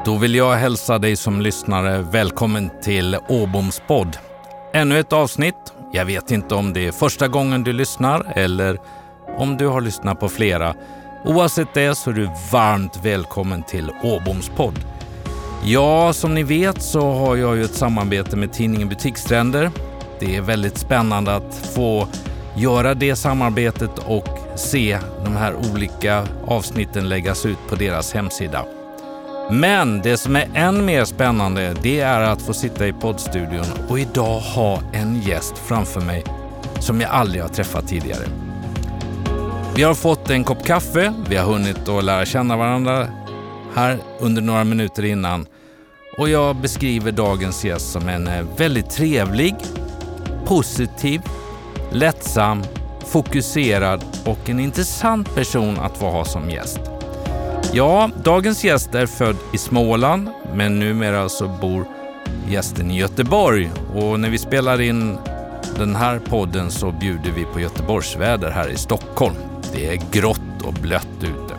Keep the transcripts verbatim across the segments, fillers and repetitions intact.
Då vill jag hälsa dig som lyssnare välkommen till Åboms podd. Ännu ett avsnitt. Jag vet inte om det är första gången du lyssnar eller om du har lyssnat på flera. Oavsett det så är du varmt välkommen till Åboms podd. Ja, som ni vet så har jag ju ett samarbete med tidningen Butikstrender. Det är väldigt spännande att få göra det samarbetet och se de här olika avsnitten läggas ut på deras hemsida. Men det som är än mer spännande, det är att få sitta i poddstudion och idag ha en gäst framför mig som jag aldrig har träffat tidigare. Vi har fått en kopp kaffe, vi har hunnit att lära känna varandra här under några minuter innan. Och jag beskriver dagens gäst som en väldigt trevlig, positiv, lättsam, fokuserad och en intressant person att få ha som gäst. Ja, dagens gäst är född i Småland, men numera så bor gästen i Göteborg. Och när vi spelar in den här podden så bjuder vi på Göteborgsväder här i Stockholm. Det är grått och blött ute.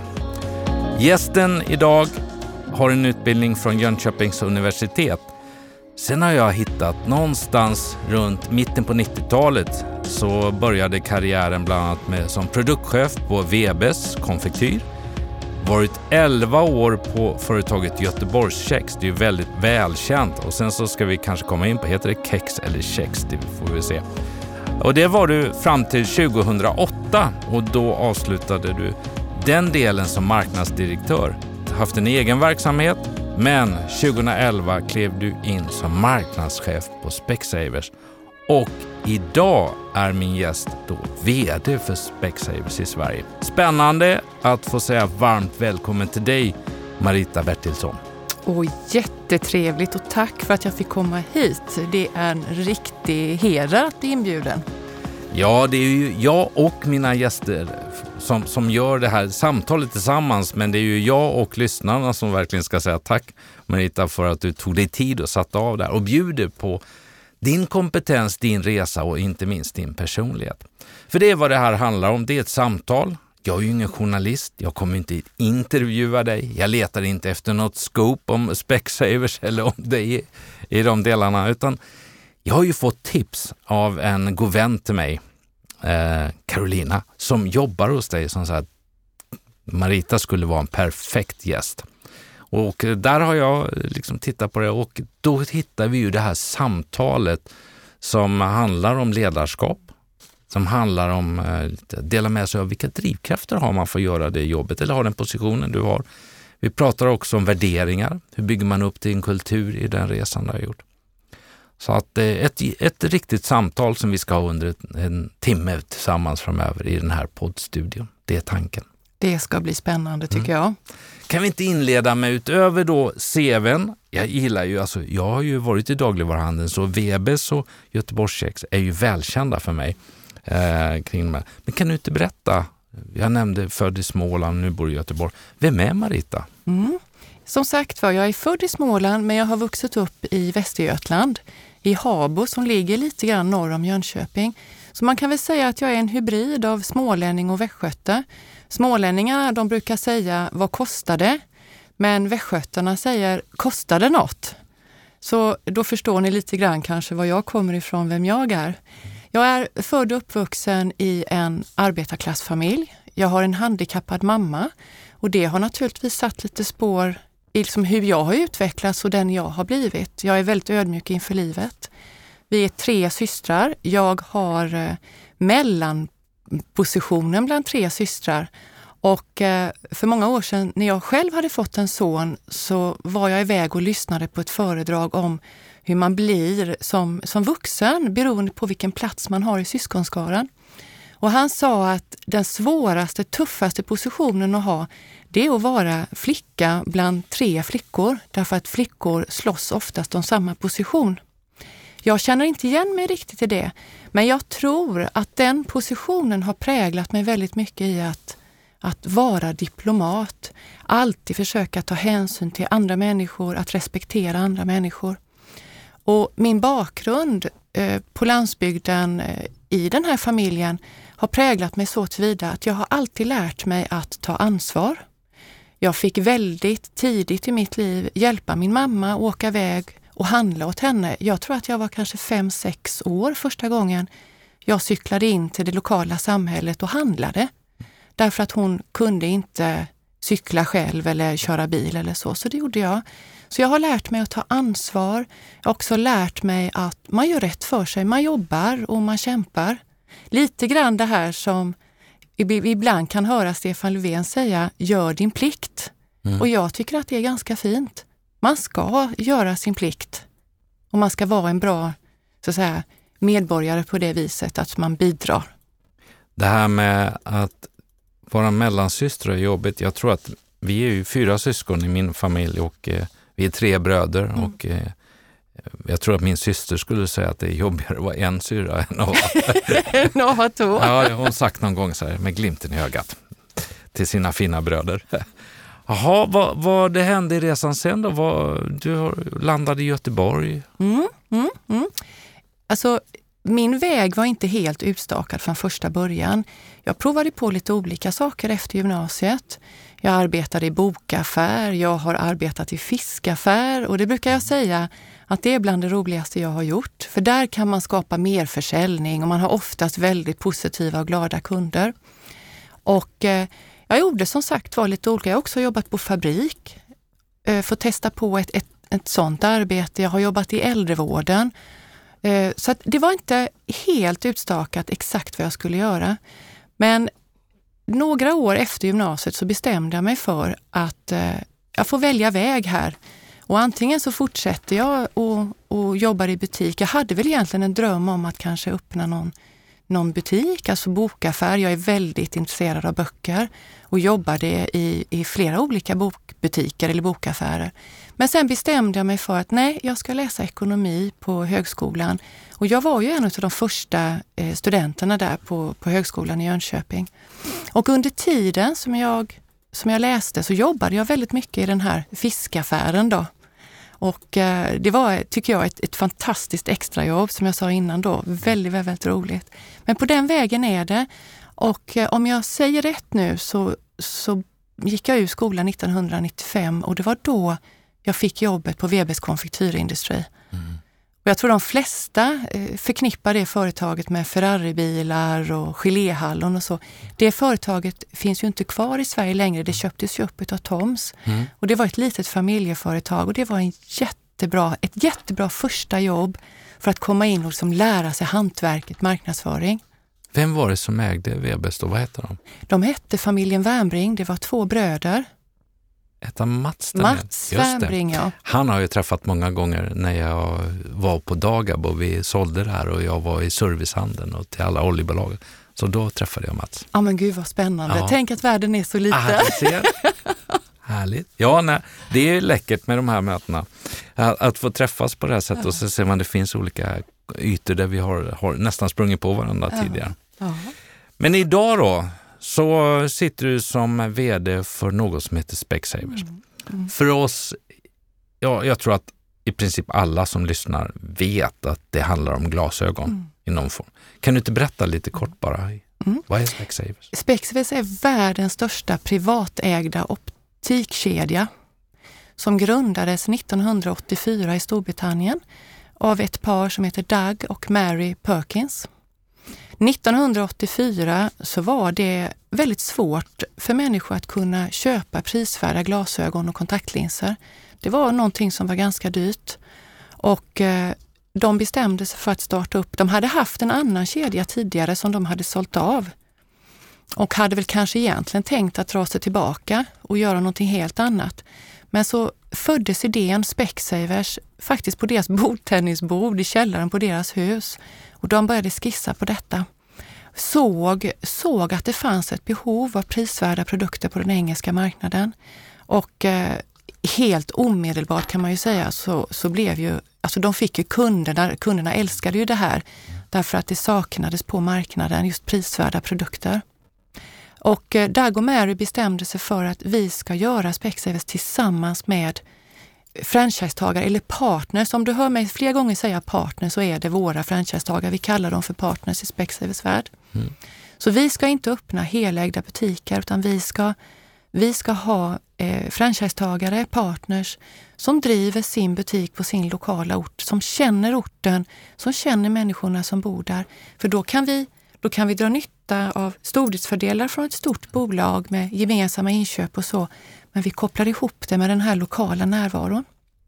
Gästen idag har en utbildning från Jönköpings universitet. Sen har jag hittat någonstans runt mitten på nittiotalet så började karriären bland annat med, som produktchef på V B:s konfektyr. Varit elva år på företaget Göteborgskex, det är ju väldigt välkänt. Och sen så ska vi kanske komma in på, heter det kex eller kex, det får vi se. Och det var du fram till tjugohundraåtta och då avslutade du den delen som marknadsdirektör. Haft en egen verksamhet, men tjugohundraelva klev du in som marknadschef på Specsavers. Och idag är min gäst då vd för Specsavers i Sverige. Spännande att få säga varmt välkommen till dig, Marita Bertilsson. Och jättetrevligt och tack för att jag fick komma hit. Det är en riktig heder att bli inbjuden. Ja, det är ju jag och mina gäster som, som gör det här samtalet tillsammans. Men det är ju jag och lyssnarna som verkligen ska säga tack, Marita, för att du tog dig tid och satt av där och bjuder på din kompetens, din resa och inte minst din personlighet. För det är vad det här handlar om. Det är ett samtal. Jag är ju ingen journalist. Jag kommer inte intervjua dig. Jag letar inte efter något scoop om Specsavers eller om dig i, i de delarna. Utan jag har ju fått tips av en god vän till mig, eh, Carolina, som jobbar hos dig, som sa att Marita skulle vara en perfekt gäst. Och där har jag liksom tittat på det och då hittar vi ju det här samtalet som handlar om ledarskap, som handlar om att dela med sig av vilka drivkrafter har man för att göra det jobbet eller har den positionen du har. Vi pratar också om värderingar, hur bygger man upp till en kultur i den resan du har gjort. Så att ett, ett riktigt samtal som vi ska ha under en timme tillsammans framöver i den här poddstudion, det är tanken. Det ska bli spännande tycker mm. jag. Kan vi inte inleda med utöver då C V:n? Jag gillar ju, alltså jag har ju varit i dagligvaruhandeln så V B:s och Göteborgskex är ju välkända för mig eh, kring mig. Men kan du inte berätta? Jag nämnde född i Småland, nu bor i Göteborg. Vem är Marita? Mm. Som sagt var, jag är född i Småland men jag har vuxit upp i Västergötland, i Habo som ligger lite grann norr om Jönköping. Så man kan väl säga att jag är en hybrid av smålänning och västgöte. Smålänningarna, de brukar säga, vad kostar det? Men västgötarna säger, kostar det något? Så då förstår ni lite grann kanske var jag kommer ifrån, vem jag är. Jag är född och uppvuxen i en arbetarklassfamilj. Jag har en handikappad mamma och det har naturligtvis satt lite spår i liksom hur jag har utvecklats och den jag har blivit. Jag är väldigt ödmjuk inför livet. Vi är tre systrar. Jag har eh, mellanpositionen bland tre systrar. Och eh, för många år sedan när jag själv hade fått en son så var jag iväg och lyssnade på ett föredrag om hur man blir som, som vuxen beroende på vilken plats man har i syskonskaran. Och han sa att den svåraste, tuffaste positionen att ha, det är att vara flicka bland tre flickor. Därför att flickor slåss oftast om samma position. Jag känner inte igen mig riktigt i det. Men jag tror att den positionen har präglat mig väldigt mycket i att, att vara diplomat. Alltid försöka ta hänsyn till andra människor, att respektera andra människor. Och min bakgrund eh, på landsbygden eh, i den här familjen har präglat mig så tillvida att jag har alltid lärt mig att ta ansvar. Jag fick väldigt tidigt i mitt liv hjälpa min mamma att åka iväg och handla åt henne. Jag tror att jag var kanske fem, sex år första gången jag cyklade in till det lokala samhället och handlade. Därför att hon kunde inte cykla själv eller köra bil eller så. Så det gjorde jag. Så jag har lärt mig att ta ansvar. Jag har också lärt mig att man gör rätt för sig. Man jobbar och man kämpar. Lite grann det här som ibland kan höra Stefan Löfven säga, gör din plikt. Mm. Och jag tycker att det är ganska fint. Man ska göra sin plikt. Och man ska vara en bra, så att säga, medborgare på det viset att man bidrar. Det här med att vara mellansyster är jobbigt. Jag tror att vi är ju fyra syskon i min familj och eh, vi är tre bröder. Mm. Och eh, jag tror att min syster skulle säga att det är jobbigare att vara en syra än att vara... Nå, två. Ja, det har hon sagt någon gång så här, med glimten i ögat till sina fina bröder. Jaha, vad, vad det hände i resan sen då? Vad, du landade i Göteborg. Mm, mm, mm. Alltså, min väg var inte helt utstakad från första början. Jag provade på lite olika saker efter gymnasiet. Jag arbetade i bokaffär, jag har arbetat i fiskaffär och det brukar jag säga att det är bland det roligaste jag har gjort. För där kan man skapa mer försäljning och man har oftast väldigt positiva och glada kunder. Och eh, jag gjorde som sagt var lite olika. Jag har också jobbat på fabrik eh, för att testa på ett, ett, ett sånt arbete. Jag har jobbat i äldrevården. Eh, så att det var inte helt utstakat exakt vad jag skulle göra. Men några år efter gymnasiet så bestämde jag mig för att eh, jag får välja väg här. Och antingen så fortsätter jag och, och jobbar i butik. Jag hade väl egentligen en dröm om att kanske öppna någon, någon butik, alltså bokaffär. Jag är väldigt intresserad av böcker och jobbade i, i flera olika bokbutiker eller bokaffärer. Men sen bestämde jag mig för att nej, jag ska läsa ekonomi på högskolan. Och jag var ju en av de första eh, studenterna där på, på högskolan i Jönköping. Och under tiden som jag, som jag läste så jobbade jag väldigt mycket i den här fiskaffären då. Och eh, det var, tycker jag, ett, ett fantastiskt extrajobb som jag sa innan då. Väldigt, väldigt, väldigt roligt. Men på den vägen är det. Och eh, om jag säger rätt nu så, så gick jag ur skolan nittonhundranittiofem och det var då jag fick jobbet på V B:s konfektyrindustri. Mm. Och jag tror de flesta eh, förknippar det företaget med Ferraribilar och geléhallon och så. Det företaget finns ju inte kvar i Sverige längre. Det köptes ju upp av Toms. Mm. Och det var ett litet familjeföretag och det var en jättebra, ett jättebra första jobb för att komma in och som lära sig hantverket, marknadsföring. Vem var det som ägde V B:s då? Vad hette de? De hette familjen Wernbring. Det var två bröder. Hette Mats? Mats Wernbring, ja. Han har jag träffat många gånger när jag var på Dagab och vi sålde det här och jag var i servicehandeln och till alla oljebolag. Så då träffade jag Mats. Ja men gud vad spännande. Ja. Tänk att världen är så liten. Ah, ser. Härligt. Ja, nej, det är läckert med de här mötena. Att, att få träffas på det här sättet ja. Och så ser man det finns olika ytor där vi har, har nästan sprungit på varandra ja. tidigare. Ja. Men idag då så sitter du som vd för något som heter Specsavers. Mm. Mm. För oss, ja, jag tror att i princip alla som lyssnar vet att det handlar om glasögon mm. i någon form. Kan du inte berätta lite kort bara? Mm. Vad är Specsavers? Specsavers är världens största privatägda optikkedja som grundades nittonhundraåttiofyra i Storbritannien av ett par som heter Doug och Mary Perkins. nittonhundraåttiofyra så var det väldigt svårt för människor att kunna köpa prisvärda glasögon och kontaktlinser. Det var någonting som var ganska dyrt och eh, de bestämde sig för att starta upp. De hade haft en annan kedja tidigare som de hade sålt av och hade väl kanske egentligen tänkt att dra sig tillbaka och göra någonting helt annat. Men så föddes idén Specsavers faktiskt på deras bordtennisbord i källaren på deras hus. Och de började skissa på detta. Såg, såg att det fanns ett behov av prisvärda produkter på den engelska marknaden. Och eh, helt omedelbart kan man ju säga så, så blev ju, alltså de fick ju kunderna, kunderna älskade ju det här. Därför att det saknades på marknaden just prisvärda produkter. Och eh, Doug och Mary bestämde sig för att vi ska göra Specsavers tillsammans med franchisetagare eller partners. Om du hör mig flera gånger säga partners så är det våra franchisetagare. Vi kallar dem för partners i Specsavers värld. Mm. Så vi ska inte öppna helägda butiker utan vi ska Vi ska ha eh, franchisetagare, partners som driver sin butik på sin lokala ort, som känner orten, som känner människorna som bor där. För då kan vi, då kan vi dra nytta av stordriftsfördelar från ett stort bolag med gemensamma inköp och så. Men vi kopplar ihop det med den här lokala närvaron.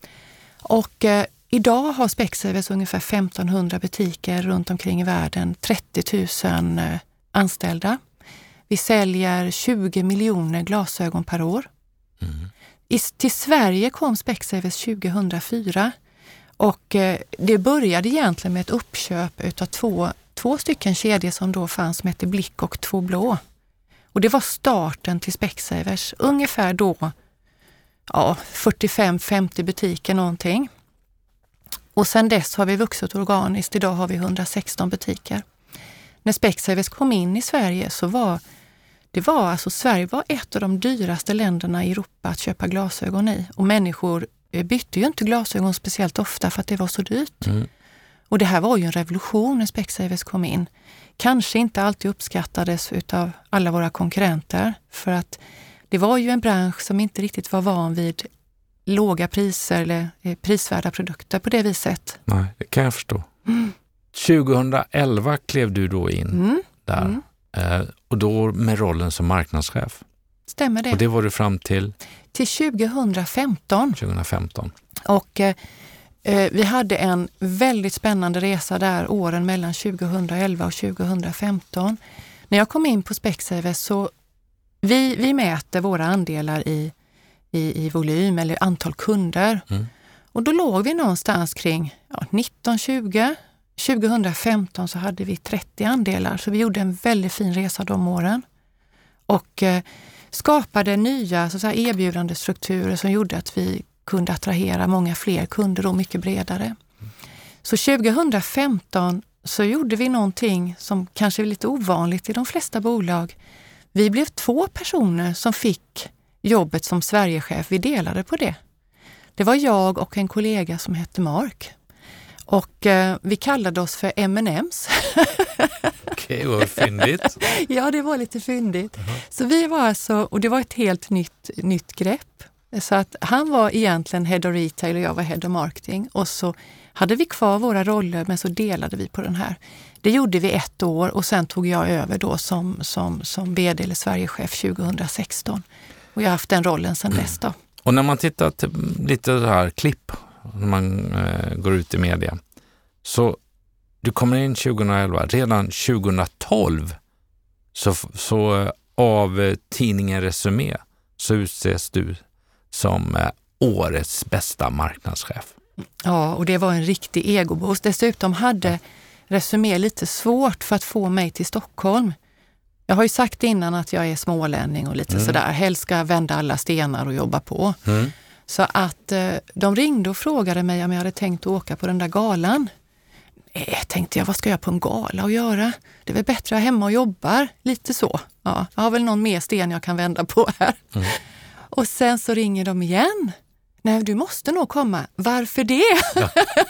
Och eh, idag har Specsavers ungefär femtonhundra butiker runt omkring i världen, trettio tusen eh, anställda. Vi säljer tjugo miljoner glasögon per år. Mm. I, till Sverige kom Specsavers tjugohundrafyra och eh, det började egentligen med ett uppköp utav två, två stycken kedjor som då fanns som hette Blick och Två Blå. Och det var starten till Specsavers, ungefär då ja, fyrtiofem femtio butiker någonting. Och sen dess har vi vuxit organiskt, idag har vi hundrasexton butiker. När Specsavers kom in i Sverige så var det var alltså Sverige var ett av de dyraste länderna i Europa att köpa glasögon i. Och människor bytte ju inte glasögon speciellt ofta för att det var så dyrt. Mm. Och det här var ju en revolution när Specsavers kom in. Kanske inte alltid uppskattades utav alla våra konkurrenter. För att det var ju en bransch som inte riktigt var van vid låga priser eller prisvärda produkter på det viset. Nej, det kan jag förstå. Mm. tjugohundraelva klev du då in mm. där. Mm. Eh, och då med rollen som marknadschef. Stämmer det. Och det var du fram till? Till tjugohundrafemton. tjugohundrafemton. Och eh, vi hade en väldigt spännande resa där åren mellan tjugohundraelva och tjugohundrafemton. När jag kom in på Specsavers så vi, vi mäter våra andelar i, i, i volym eller antal kunder. Mm. Och då låg vi någonstans kring ja, nitton tjugo. tjugohundrafemton så hade vi trettio andelar, så vi gjorde en väldigt fin resa de åren. Och eh, skapade nya så att säga, erbjudande strukturer som gjorde att vi kunde attrahera många fler kunder och mycket bredare. Så tjugohundrafemton så gjorde vi någonting som kanske är lite ovanligt i de flesta bolag. Vi blev två personer som fick jobbet som Sverigechef. Vi delade på det. Det var jag och en kollega som hette Mark. Och eh, vi kallade oss för M and M's. Okej, vad fyndigt. Ja, det var lite fyndigt. Uh-huh. Så vi var alltså, och det var ett helt nytt, nytt grepp. Så att han var egentligen head of retail och jag var head of marketing. Och så hade vi kvar våra roller men så delade vi på den här. Det gjorde vi ett år och sen tog jag över då som, som, som vd eller Sverigechef tjugohundrasexton. Och jag har haft den rollen sedan dess då. Och när man tittar till lite så här klipp när man eh, går ut i media. Så du kommer in tjugohundraelva, redan tjugotolv så, så eh, av eh, tidningen Resumé så utses du som eh, årets bästa marknadschef. Ja, och det var en riktig egoboost. Dessutom hade Resumé lite svårt för att få mig till Stockholm. Jag har ju sagt innan att jag är smålänning och lite mm. sådär. Helst ska vända alla stenar och jobba på. Mm. Så att eh, de ringde och frågade mig om jag hade tänkt att åka på den där galan. Eh, tänkte jag, vad ska jag på en gala och göra? Det är väl bättre att jag är hemma och jobbar. Lite så. Ja, jag har väl någon mer sten jag kan vända på här. Mm. Och sen så ringer de igen. Nej, du måste nog komma. Varför det? Ja.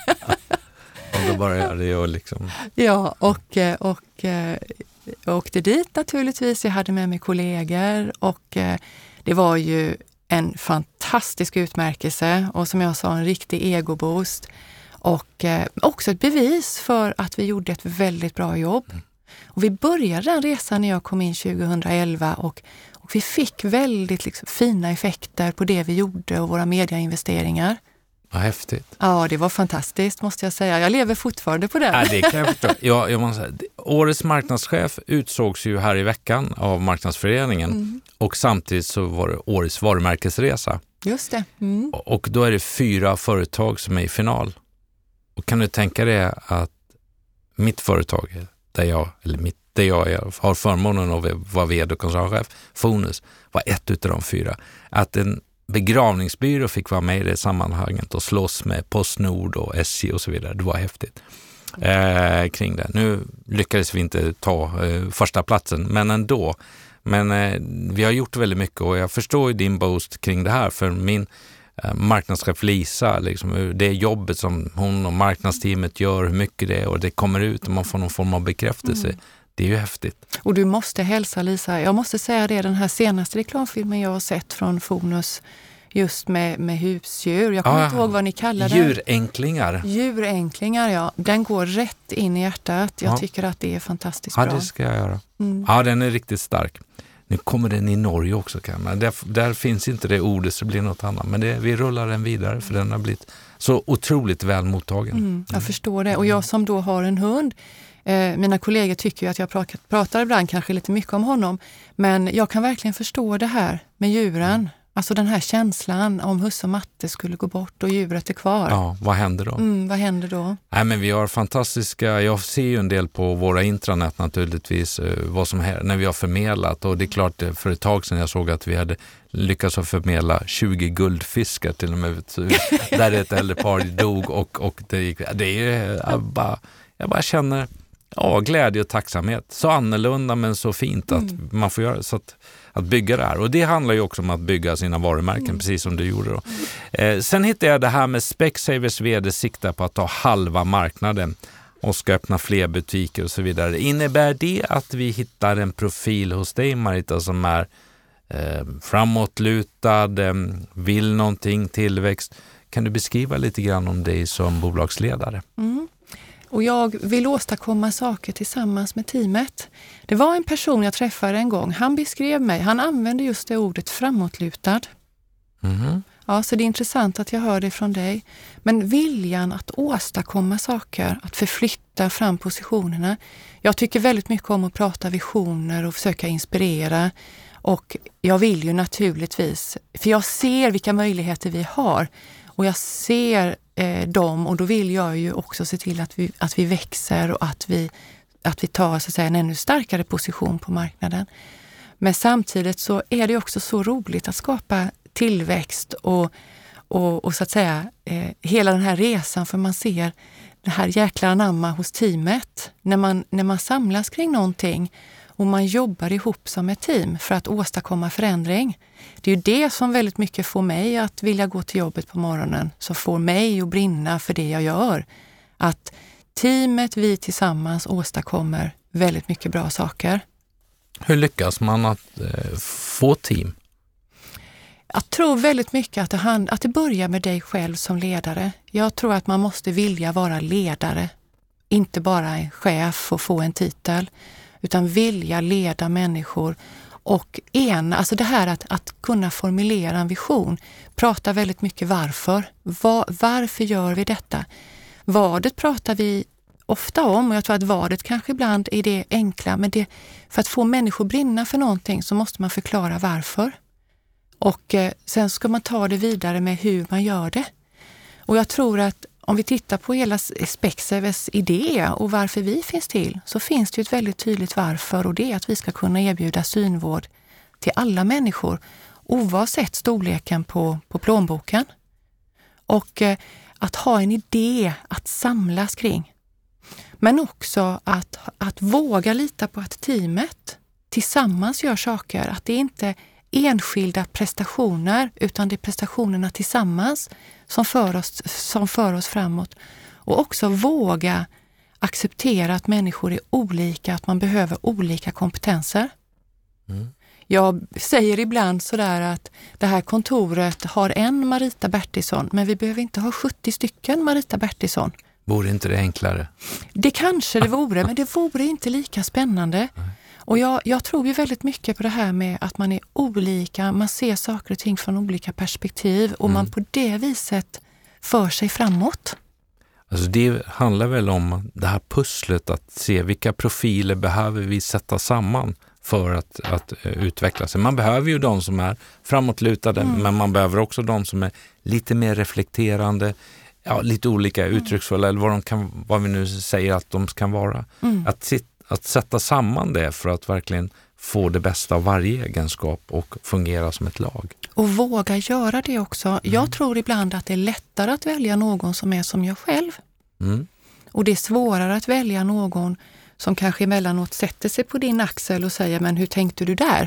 Om du bara gör det och liksom... Ja, och, och, och åkte dit naturligtvis. Jag hade med mig kollegor och det var ju en fantastisk utmärkelse och som jag sa en riktig egoboost och också ett bevis för att vi gjorde ett väldigt bra jobb. Mm. Och vi började den resan när jag kom in tjugohundraelva och, och vi fick väldigt liksom, fina effekter på det vi gjorde och våra mediainvesteringar. Vad häftigt. Ja, det var fantastiskt måste jag säga. Jag lever fortfarande på det. Ja, det kan jag förstå. Ja, jag måste säga, årets marknadschef utsågs ju här i veckan av Marknadsföreningen mm. och samtidigt så var det årets varumärkesresa. Just det. Mm. Och då är det fyra företag som är i final. Och kan du tänka dig att mitt företag, där jag, eller mitt, där jag är, har förmånen att vara vd och koncernchef, Fonus, var ett utav de fyra. Att en begravningsbyrå fick vara med i det sammanhanget och slåss med Postnord och S J och så vidare. Det var häftigt eh, kring det. Nu lyckades vi inte ta eh, första platsen, men ändå. Men eh, vi har gjort väldigt mycket och jag förstår ju din boost kring det här för min eh, marknadschef Lisa, liksom, det jobbet som hon och marknadsteamet gör, hur mycket det är och det kommer ut och man får någon form av bekräftelse. Mm. Det är ju häftigt. Och du måste hälsa Lisa. Jag måste säga det, den här senaste reklamfilmen jag har sett från Fonus just med, med husdjur. Jag kommer ah, inte ihåg vad ni kallar det. Djuränklingar. Djuränklingar, ja. Den går rätt in i hjärtat. Jag ja. tycker att det är fantastiskt ja, bra. Ja, det ska jag göra. Mm. Ja, den är riktigt stark. Nu kommer den i Norge också, kan man. Där, där finns inte det ordet, så det blir något annat. Men det, vi rullar den vidare, för den har blivit så otroligt väl mottagen. Mm, jag mm. förstår det. Och jag som då har en hund, eh, mina kollegor tycker ju att jag pratar, pratar ibland kanske lite mycket om honom. Men jag kan verkligen förstå det här med djuren. Mm. Alltså den här känslan om Husse och Matte skulle gå bort och djuret är kvar. Ja, vad händer då? Mm, vad händer då? Nej, men vi har fantastiska, jag ser ju en del på våra intranät naturligtvis, vad som här, när vi har förmedlat. Och det är klart, för ett tag sedan jag såg att vi hade lyckats att förmedla tjugo guldfiskar till och med. Där ett äldre par dog och, och det gick, det är jag bara, jag bara känner ja, glädje och tacksamhet. Så annorlunda men så fint att mm. man får göra så att Att bygga det här. Och det handlar ju också om att bygga sina varumärken, mm. precis som du gjorde då. Eh, sen hittade jag det här med Specsavers vd siktar på att ta halva marknaden och ska öppna fler butiker och så vidare. Innebär det att vi hittar en profil hos dig, Marita, som är eh, framåtlutad, eh, vill någonting, tillväxt? Kan du beskriva lite grann om dig som bolagsledare? Mm. Och jag vill åstadkomma saker tillsammans med teamet. Det var en person jag träffade en gång. Han beskrev mig. Han använde just det ordet framåtlutad. Mm. Ja, så det är intressant att jag hör det från dig. Men viljan att åstadkomma saker, att förflytta fram positionerna. Jag tycker väldigt mycket om att prata visioner och försöka inspirera. Och jag vill ju naturligtvis, för jag ser vilka möjligheter vi har. Och jag ser eh, dem, och då vill jag ju också se till att vi, att vi växer och att vi, att vi tar så att säga, en ännu starkare position på marknaden. Men samtidigt så är det också så roligt att skapa tillväxt och, och, och så att säga eh, hela den här resan, för man ser det här jäkla anamma hos teamet. När man, när man samlas kring någonting och man jobbar ihop som ett team för att åstadkomma förändring. Det är ju det som väldigt mycket får mig att vilja gå till jobbet på morgonen. Som får mig att brinna för det jag gör. Att teamet, vi tillsammans åstadkommer väldigt mycket bra saker. Hur lyckas man att eh, få team? Jag tror väldigt mycket att det, hand, att det börjar med dig själv som ledare. Jag tror att man måste vilja vara ledare. Inte bara en chef och få en titel. Utan vilja leda människor och ena, alltså det här att, att kunna formulera en vision. Prata väldigt mycket varför. Var, varför gör vi detta? Vadet pratar vi ofta om, och jag tror att vadet kanske ibland är det enkla. Men det, för att få människor brinna för någonting så måste man förklara varför. Och eh, sen ska man ta det vidare med hur man gör det. Och jag tror att om vi tittar på hela Specsavers idé och varför vi finns till, så finns det ju ett väldigt tydligt varför, och det är att vi ska kunna erbjuda synvård till alla människor oavsett storleken på, på plånboken. Och eh, att ha en idé att samlas kring. Men också att, att våga lita på att teamet tillsammans gör saker. Att det inte är enskilda prestationer, utan det är prestationerna tillsammans som för oss, som för oss framåt. Och också våga acceptera att människor är olika, att man behöver olika kompetenser. Mm. Jag säger ibland sådär att det här kontoret har en Marita Bertilsson, men vi behöver inte ha sjuttio stycken Marita Bertilsson. Vore inte det enklare? Det kanske det vore, men det vore inte lika spännande. Nej. Och jag, jag tror ju väldigt mycket på det här med att man är olika, man ser saker och ting från olika perspektiv och mm. man på det viset för sig framåt. Alltså det handlar väl om det här pusslet, att se vilka profiler behöver vi sätta samman för att, att utveckla sig. Man behöver ju de som är framåtlutade, mm. men man behöver också de som är lite mer reflekterande, ja, lite olika uttrycksfulla, eller vad, de kan, vad vi nu säger att de kan vara. Mm. Att sitta Att sätta samman det för att verkligen få det bästa av varje egenskap och fungera som ett lag. Och våga göra det också. Mm. Jag tror ibland att det är lättare att välja någon som är som jag själv. Mm. Och det är svårare att välja någon som kanske emellanåt sätter sig på din axel och säger, men hur tänkte du där?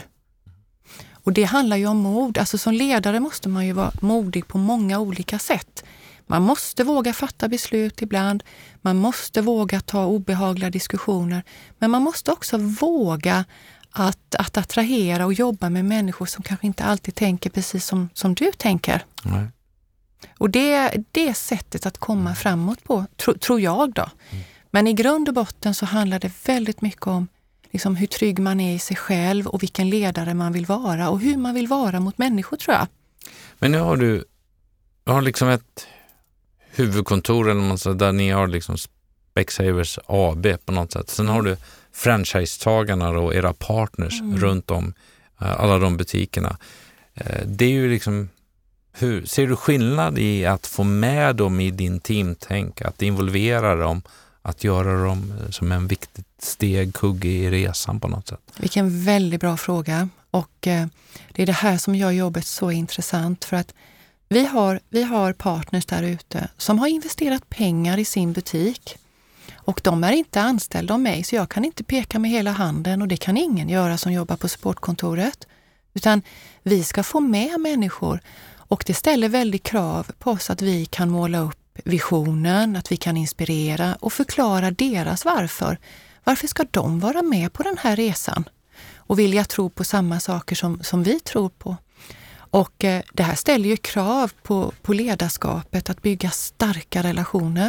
Och det handlar ju om mod. Alltså som ledare måste man ju vara modig på många olika sätt. Man måste våga fatta beslut ibland. Man måste våga ta obehagliga diskussioner. Men man måste också våga att, att attrahera och jobba med människor som kanske inte alltid tänker precis som, som du tänker. Nej. Och det, det är sättet att komma framåt på, tro, tror jag då. Mm. Men i grund och botten så handlar det väldigt mycket om liksom hur trygg man är i sig själv och vilken ledare man vill vara och hur man vill vara mot människor, tror jag. Men nu har du, du har liksom ett huvudkontor eller något sånt där ni har liksom Specsavers A B på något sätt. Sen har du franchise-tagarna och era partners mm. runt om alla de butikerna. Det är ju liksom, hur, ser du skillnad i att få med dem i din teamtänk, att involvera dem, att göra dem som en viktigt steg, kugge i resan på något sätt? Vilken väldigt bra fråga. Och eh, det är det här som gör jobbet så intressant, för att vi har, vi har partners där ute som har investerat pengar i sin butik. Och de är inte anställda av mig, så jag kan inte peka med hela handen, och det kan ingen göra som jobbar på supportkontoret. Utan vi ska få med människor, och det ställer väldigt krav på oss att vi kan måla upp visionen, att vi kan inspirera och förklara deras varför. Varför ska de vara med på den här resan? Och vilja tro på samma saker som, som vi tror på. Och eh, det här ställer ju krav på, på ledarskapet att bygga starka relationer.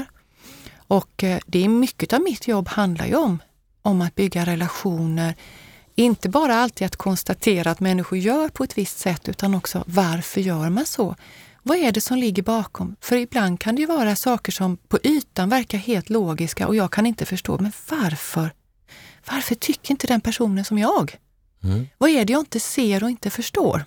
Och eh, det är mycket av mitt jobb handlar ju om, om att bygga relationer. Inte bara alltid att konstatera att människor gör på ett visst sätt, utan också varför gör man så? Vad är det som ligger bakom? För ibland kan det ju vara saker som på ytan verkar helt logiska och jag kan inte förstå. Men varför? Varför tycker inte den personen som jag? Mm. Vad är det jag inte ser och inte förstår?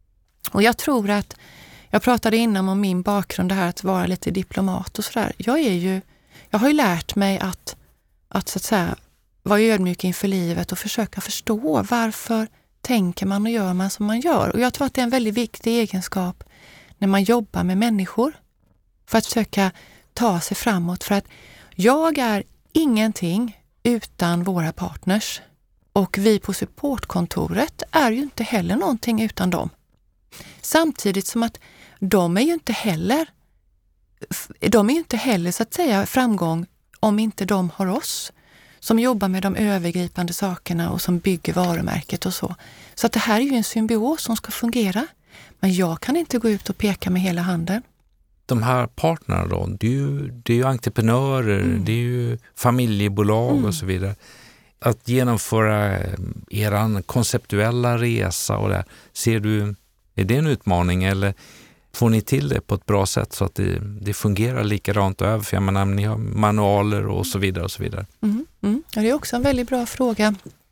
Och jag tror att, jag pratade innan om min bakgrund, det här att vara lite diplomat och sådär. Jag är ju, jag har ju lärt mig att, att så att säga vara ödmjuk inför livet och försöka förstå varför tänker man och gör man som man gör. Och jag tror att det är en väldigt viktig egenskap när man jobbar med människor för att försöka ta sig framåt. För att jag är ingenting utan våra partners, och vi på supportkontoret är ju inte heller någonting utan dem. Samtidigt som att de är ju inte heller de är ju inte heller så att säga framgång om inte de har oss som jobbar med de övergripande sakerna och som bygger varumärket och så. Så att det här är ju en symbios som ska fungera. Men jag kan inte gå ut och peka med hela handen. De här partnerna då, det är ju, det är ju entreprenörer, mm. det är ju familjebolag mm. och så vidare. Att genomföra eran konceptuella resa och det, ser du, är det en utmaning eller får ni till det på ett bra sätt så att det, det fungerar likadant över? För jag menar, ni har manualer och så vidare och så vidare. Mm. Mm. Ja, det är också en väldigt bra fråga.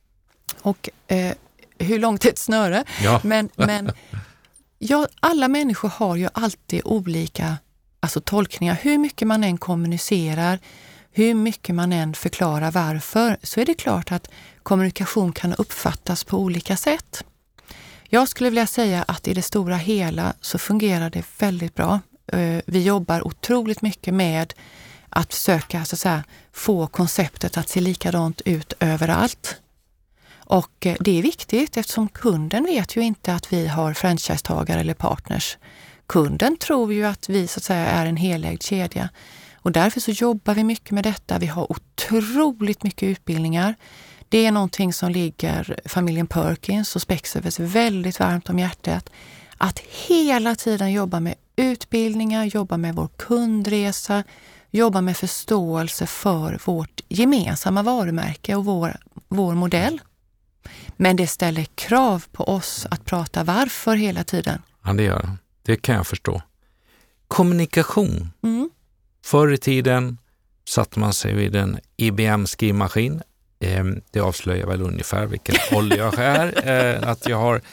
Och eh, hur långt är ett snöre? Ja. Men, men ja, alla människor har ju alltid olika alltså, tolkningar. Hur mycket man än kommunicerar, hur mycket man än förklarar varför, så är det klart att kommunikation kan uppfattas på olika sätt. Jag skulle vilja säga att i det stora hela så fungerar det väldigt bra. Vi jobbar otroligt mycket med att försöka så att säga, få konceptet att se likadant ut överallt. Och det är viktigt eftersom kunden vet ju inte att vi har franchisetagare eller partners. Kunden tror ju att vi så att säga är en helägd kedja. Och därför så jobbar vi mycket med detta. Vi har otroligt mycket utbildningar. Det är någonting som ligger familjen Perkins och Specsavers väldigt varmt om hjärtat. Att hela tiden jobba med utbildningar, jobba med vår kundresa, jobba med förståelse för vårt gemensamma varumärke och vår, vår modell. Men det ställer krav på oss att prata varför hela tiden. Ja, det gör det. Det kan jag förstå. Kommunikation. Mm. Förr i tiden satt man sig vid en I B M-skrivmaskin. Det avslöjar väl ungefär vilken ålder jag är. Att jag har,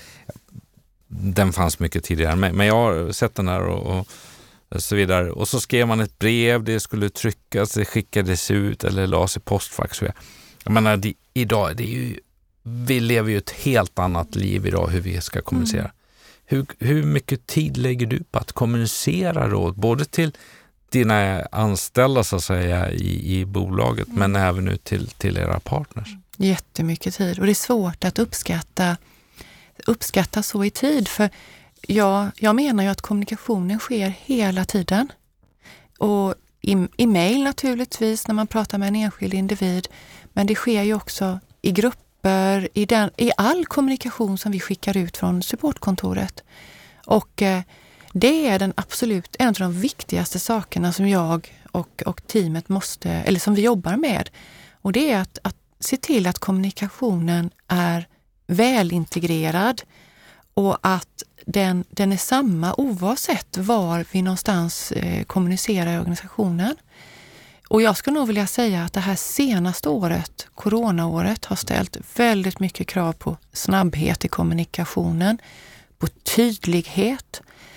den fanns mycket tidigare, men jag har sett den här och, och så vidare. Och så skrev man ett brev, det skulle tryckas, det skickades ut eller lades i postfax. Jag menar, det, idag, det är ju, vi lever ju ett helt annat liv idag hur vi ska kommunicera. Mm. Hur, hur mycket tid lägger du på att kommunicera då? Både till dina anställda så att säga i, i bolaget mm. men även ut till, till era partners. Jättemycket tid, och det är svårt att uppskatta uppskatta så i tid, för jag, jag menar ju att kommunikationen sker hela tiden. och i, i mejl naturligtvis när man pratar med en enskild individ. Men det sker ju också i grupper, i, den, i all kommunikation som vi skickar ut från supportkontoret. Och eh, det är den absolut en av de viktigaste sakerna som jag och, och teamet måste, eller som vi jobbar med. Och det är att, att se till att kommunikationen är välintegrerad och att den, den är samma oavsett var vi någonstans eh, kommunicerar i organisationen. Och jag skulle nog vilja säga att det här senaste året, coronaåret, har ställt väldigt mycket krav på snabbhet i kommunikationen, på tydlighet.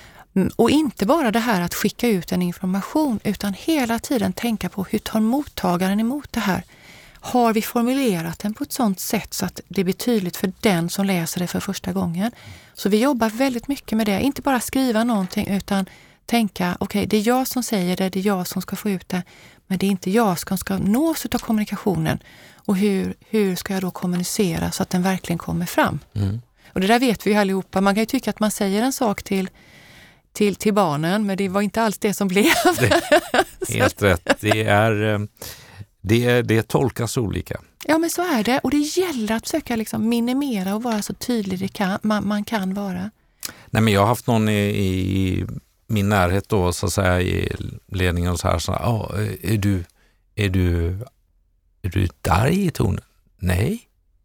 Och inte bara det här att skicka ut en information utan hela tiden tänka på hur tar mottagaren emot det här. Har vi formulerat den på ett sådant sätt så att det blir tydligt för den som läser det för första gången. Så vi jobbar väldigt mycket med det. Inte bara skriva någonting utan tänka, okej, okay, det är jag som säger det, det är jag som ska få ut det. Men det är inte jag som ska nås av kommunikationen. Och hur, hur ska jag då kommunicera så att den verkligen kommer fram? Mm. Och det där vet vi ju allihopa. Man kan ju tycka att man säger en sak till Till, till barnen, men det var inte alls det som blev. Det, helt rätt. Det, är, det, det tolkas olika. Ja, men så är det. Och det gäller att försöka liksom minimera och vara så tydlig det kan, man, man kan vara. Nej, men jag har haft någon i, i min närhet då, så att säga, i ledningen och så här. Så, ah, är, du, är, du, är du arg i tonen? Nej.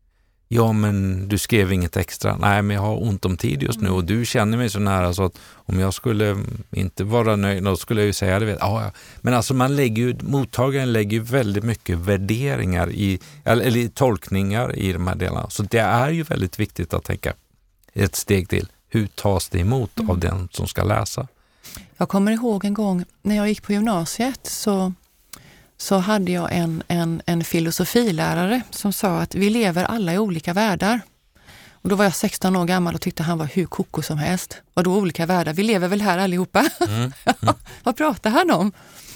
Ja, men du skrev inget extra. Nej, men jag har ont om tid just nu och du känner mig så nära så att om jag skulle inte vara nöjd då skulle jag ju säga det. Vet. Ah, ja. Men alltså man lägger ju, mottagaren lägger ju väldigt mycket värderingar i, eller, eller tolkningar i de här delarna. Så det är ju väldigt viktigt att tänka ett steg till. Hur tas det emot mm. av den som ska läsa? Jag kommer ihåg en gång när jag gick på gymnasiet så så hade jag en, en, en filosofilärare som sa att vi lever alla i olika världar. Och då var jag sexton år gammal och tyckte han var hur koko som helst. Och då olika världar, vi lever väl här allihopa? Mm. Mm. Vad pratar han om?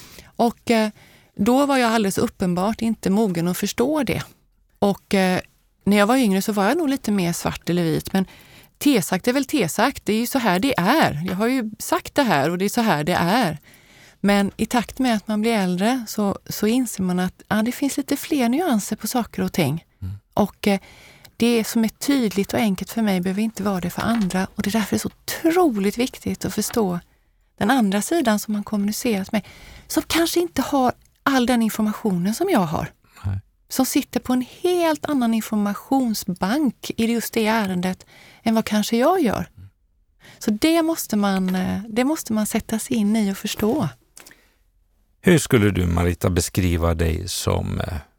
Och eh, då var jag alldeles uppenbart inte mogen att förstå det. Och eh, när jag var yngre så var jag nog lite mer svart eller vit. Men tesagt är väl tesagt, det är ju så här det är. Jag har ju sagt det här och det är så här det är. Men i takt med att man blir äldre så, så inser man att ja, det finns lite fler nyanser på saker och ting. Mm. Och eh, det som är tydligt och enkelt för mig behöver inte vara det för andra. Och det är därför det är så otroligt viktigt att förstå den andra sidan som man kommunicerat med. Som kanske inte har all den informationen som jag har. Nej. Som sitter på en helt annan informationsbank i just det ärendet än vad kanske jag gör. Mm. Så det måste man, det måste man sätta sig in i och förstå. Hur skulle du, Marita, beskriva dig som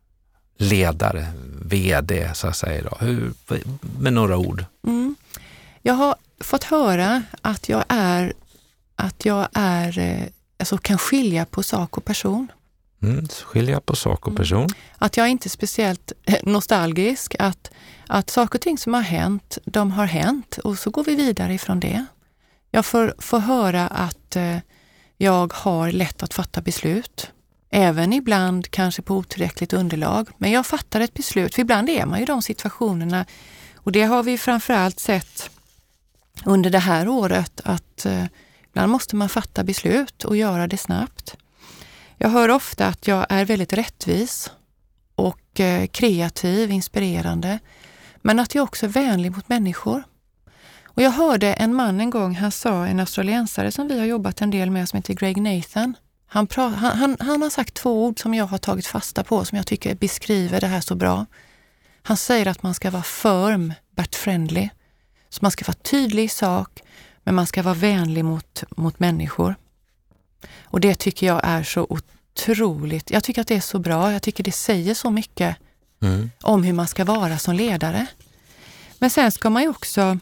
ledare, vd så att säga då? Hur, med några ord? Mm. Jag har fått höra att jag är att jag är alltså kan skilja på sak och person. Mm, skilja på sak och person. Mm. Att jag är inte speciellt nostalgisk, att att saker och ting som har hänt, de har hänt och så går vi vidare ifrån det. Jag får, får höra att eh, jag har lätt att fatta beslut. Även ibland kanske på otillräckligt underlag. Men jag fattar ett beslut, för ibland är man ju i de situationerna. Och det har vi framförallt sett under det här året att eh, ibland måste man fatta beslut och göra det snabbt. Jag hör ofta att jag är väldigt rättvis och eh, kreativ, inspirerande. Men att jag också är vänlig mot människor. Och jag hörde en man en gång, han sa, en australiensare som vi har jobbat en del med som heter Greg Nathan. Han, pra- han, han, han har sagt två ord som jag har tagit fasta på som jag tycker beskriver det här så bra. Han säger att man ska vara firm but friendly. Så man ska vara tydlig i sak men man ska vara vänlig mot, mot människor. Och det tycker jag är så otroligt. Jag tycker att det är så bra. Jag tycker det säger så mycket mm. om hur man ska vara som ledare. Men sen ska man ju också...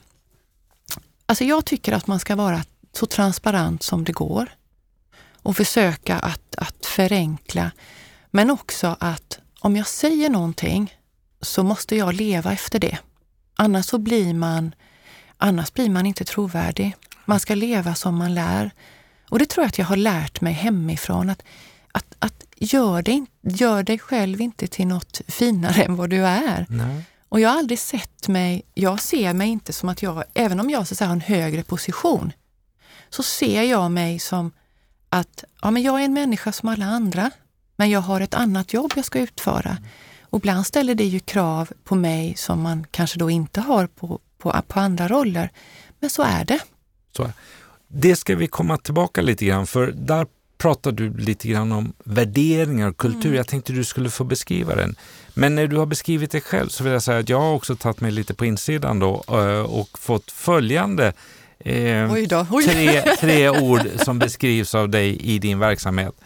Alltså jag tycker att man ska vara så transparent som det går. Och försöka att, att förenkla. Men också att om jag säger någonting så måste jag leva efter det. Annars så blir man, annars blir man inte trovärdig. Man ska leva som man lär. Och det tror jag att jag har lärt mig hemifrån. Att, att, att gör, dig, gör dig själv inte till något finare än vad du är. Nej. Och jag har aldrig sett mig, jag ser mig inte som att jag, även om jag så att säga, har en högre position, så ser jag mig som att ja, men jag är en människa som alla andra, men jag har ett annat jobb jag ska utföra. Mm. Och ibland ställer det ju krav på mig som man kanske då inte har på, på, på andra roller. Men så är det. Så, det ska vi komma tillbaka lite grann, för där pratar du lite grann om värderingar och kultur. Mm. Jag tänkte du skulle få beskriva den. Men när du har beskrivit det själv så vill jag säga att jag har också tagit mig lite på insidan då och fått följande eh, Oj då. Oj. Tre, tre ord som beskrivs av dig i din verksamhet.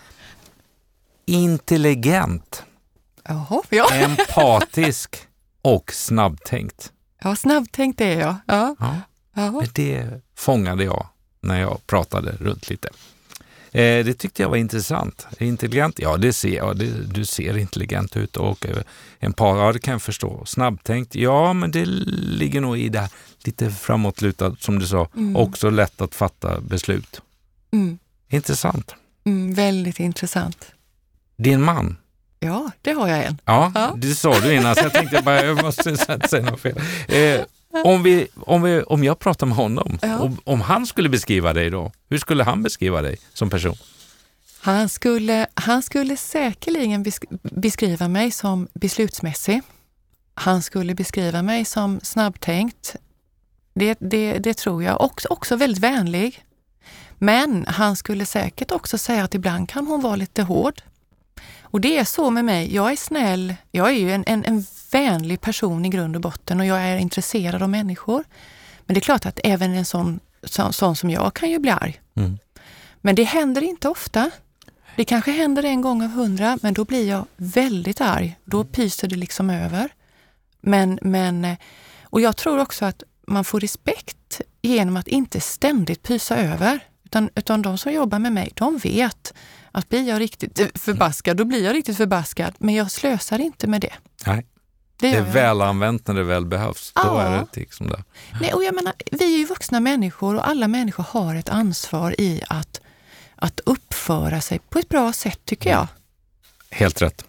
Intelligent, Jaha, ja. empatisk och snabbtänkt. Ja, snabbtänkt är jag. Ja. Ja. Ja. Det fångade jag när jag pratade runt lite. Eh, det tyckte jag var intressant. Intelligent, ja det ser jag. Det, du ser intelligent ut och eh, empat, ja det kan jag förstå. Snabbtänkt, ja men det ligger nog i det här lite framåtlutad som du sa. Mm. Också lätt att fatta beslut. Mm. Intressant. Mm, väldigt intressant. Din man? Ja, det har jag en. Ja, ja. Det sa du innan så jag tänkte bara jag måste säga något fel. Eh, om, vi, om, vi, om jag pratar med honom, ja. om, om han skulle beskriva dig då, hur skulle han beskriva dig som person? Han skulle, han skulle säkerligen beskriva mig som beslutsmässig. Han skulle beskriva mig som snabbtänkt. Det, det, det tror jag. Också, också väldigt vänlig. Men han skulle säkert också säga att ibland kan hon vara lite hård. Och det är så med mig. Jag är snäll. Jag är ju en, en, en vänlig person i grund och botten och jag är intresserad av människor. Men det är klart att även en sån, så, sån som jag kan ju bli arg. Mm. Men det händer inte ofta. Det kanske händer en gång av hundra, men då blir jag väldigt arg. Då pyser det liksom över. Men, men, och jag tror också att man får respekt genom att inte ständigt pysa över. Utan, utan de som jobbar med mig, de vet att blir jag riktigt förbaskad, då blir jag riktigt förbaskad. Men jag slösar inte med det. Nej, det, det är väl använt när det väl behövs. Då ja. Är det liksom där. Nej, och jag menar, vi är ju vuxna människor och alla människor har ett ansvar i att, att uppföra sig på ett bra sätt, tycker jag. Helt rätt.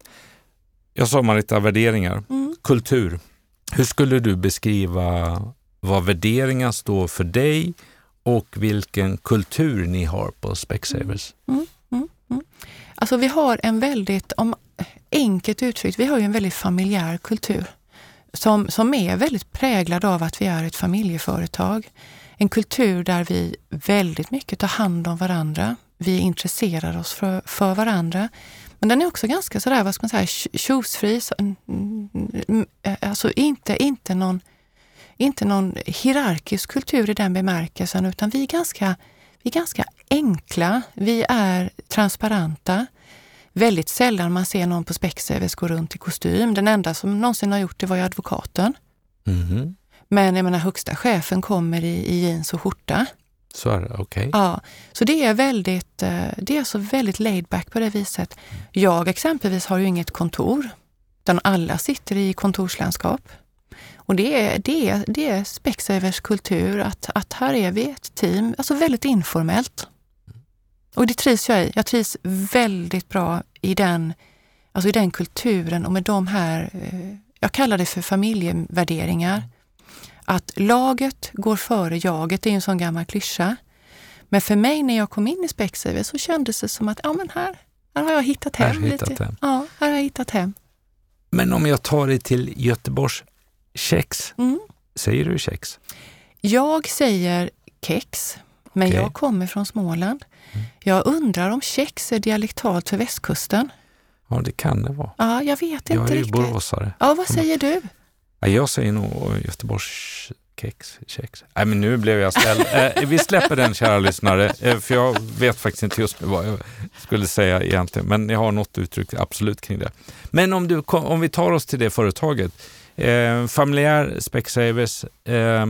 Jag sa Marita, värderingar. Mm. Kultur. Hur skulle du beskriva vad värderingar står för dig och vilken kultur ni har på Specsavers? Mm, mm, mm. Alltså vi har en väldigt, om enkelt uttryckt, vi har ju en väldigt familjär kultur som, som är väldigt präglad av att vi är ett familjeföretag. En kultur där vi väldigt mycket tar hand om varandra. Vi intresserar oss för, för varandra. Men den är också ganska sådär, vad ska man säga, tjusfri. Alltså inte, inte någon inte någon hierarkisk kultur i den bemärkelsen, utan vi är ganska, vi är ganska enkla. Vi är transparenta. Väldigt sällan man ser någon på Specsavers gå runt i kostym. Den enda som någonsin har gjort det var ju advokaten. Mm-hmm. Men jag menar, högsta chefen kommer i, i jeans och skjorta. Så är det, okej. Okay. Ja, så det är väldigt, det är så väldigt laid back på det viset. Jag exempelvis har ju inget kontor, utan alla sitter i kontorslandskap. Och det är, det är, det är Specsavers kultur, att, att här är vi ett team, alltså väldigt informellt. Och det trivs jag i. Jag trivs väldigt bra i den, alltså i den kulturen och med de här, jag kallar det för familjevärderingar. Att laget går före jaget, det är en sån gammal klyscha. Men för mig när jag kom in i Specsavers så kändes det som att ja, men här, här har jag hittat hem. Här hittat lite. Hem. Ja, här har jag hittat hem. Men om jag tar det till Göteborgs kex, mm. säger du kex? Jag säger kex, men okay. jag kommer från Småland. Mm. Jag undrar om kex är dialektalt för västkusten. Ja, det kan det vara. Ja, jag vet inte riktigt. Jag är ju riktigt. boråsare. Ja, vad säger du? Ja, jag säger nog Göteborgs kex, kex. Nej, men nu blev jag snäll. eh, vi släpper den, kära lyssnare, eh, för jag vet faktiskt inte just vad jag skulle säga egentligen, men jag har något uttryck absolut kring det. Men om, du, om vi tar oss till det företaget, Eh, familjär Specsavers, eh,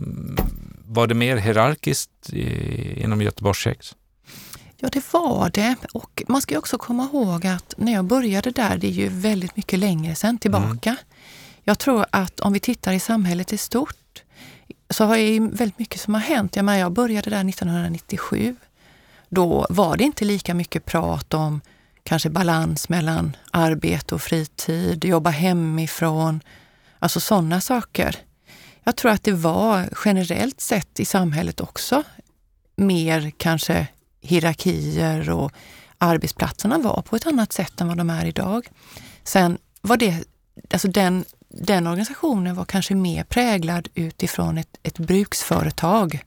var det mer hierarkiskt i, inom Göteborgs kex? Ja, det var det. Och man ska ju också komma ihåg att när jag började där, det är ju väldigt mycket längre sedan tillbaka. Mm. Jag tror att om vi tittar i samhället i stort så har ju väldigt mycket som har hänt. Jag, menar, jag började där nittonhundranittiosju. Då var det inte lika mycket prat om kanske balans mellan arbete och fritid, jobba hemifrån. Alltså sådana saker. Jag tror att det var generellt sett i samhället också mer kanske hierarkier och arbetsplatserna var på ett annat sätt än vad de är idag. Sen var det, alltså den, den organisationen var kanske mer präglad utifrån ett, ett bruksföretag.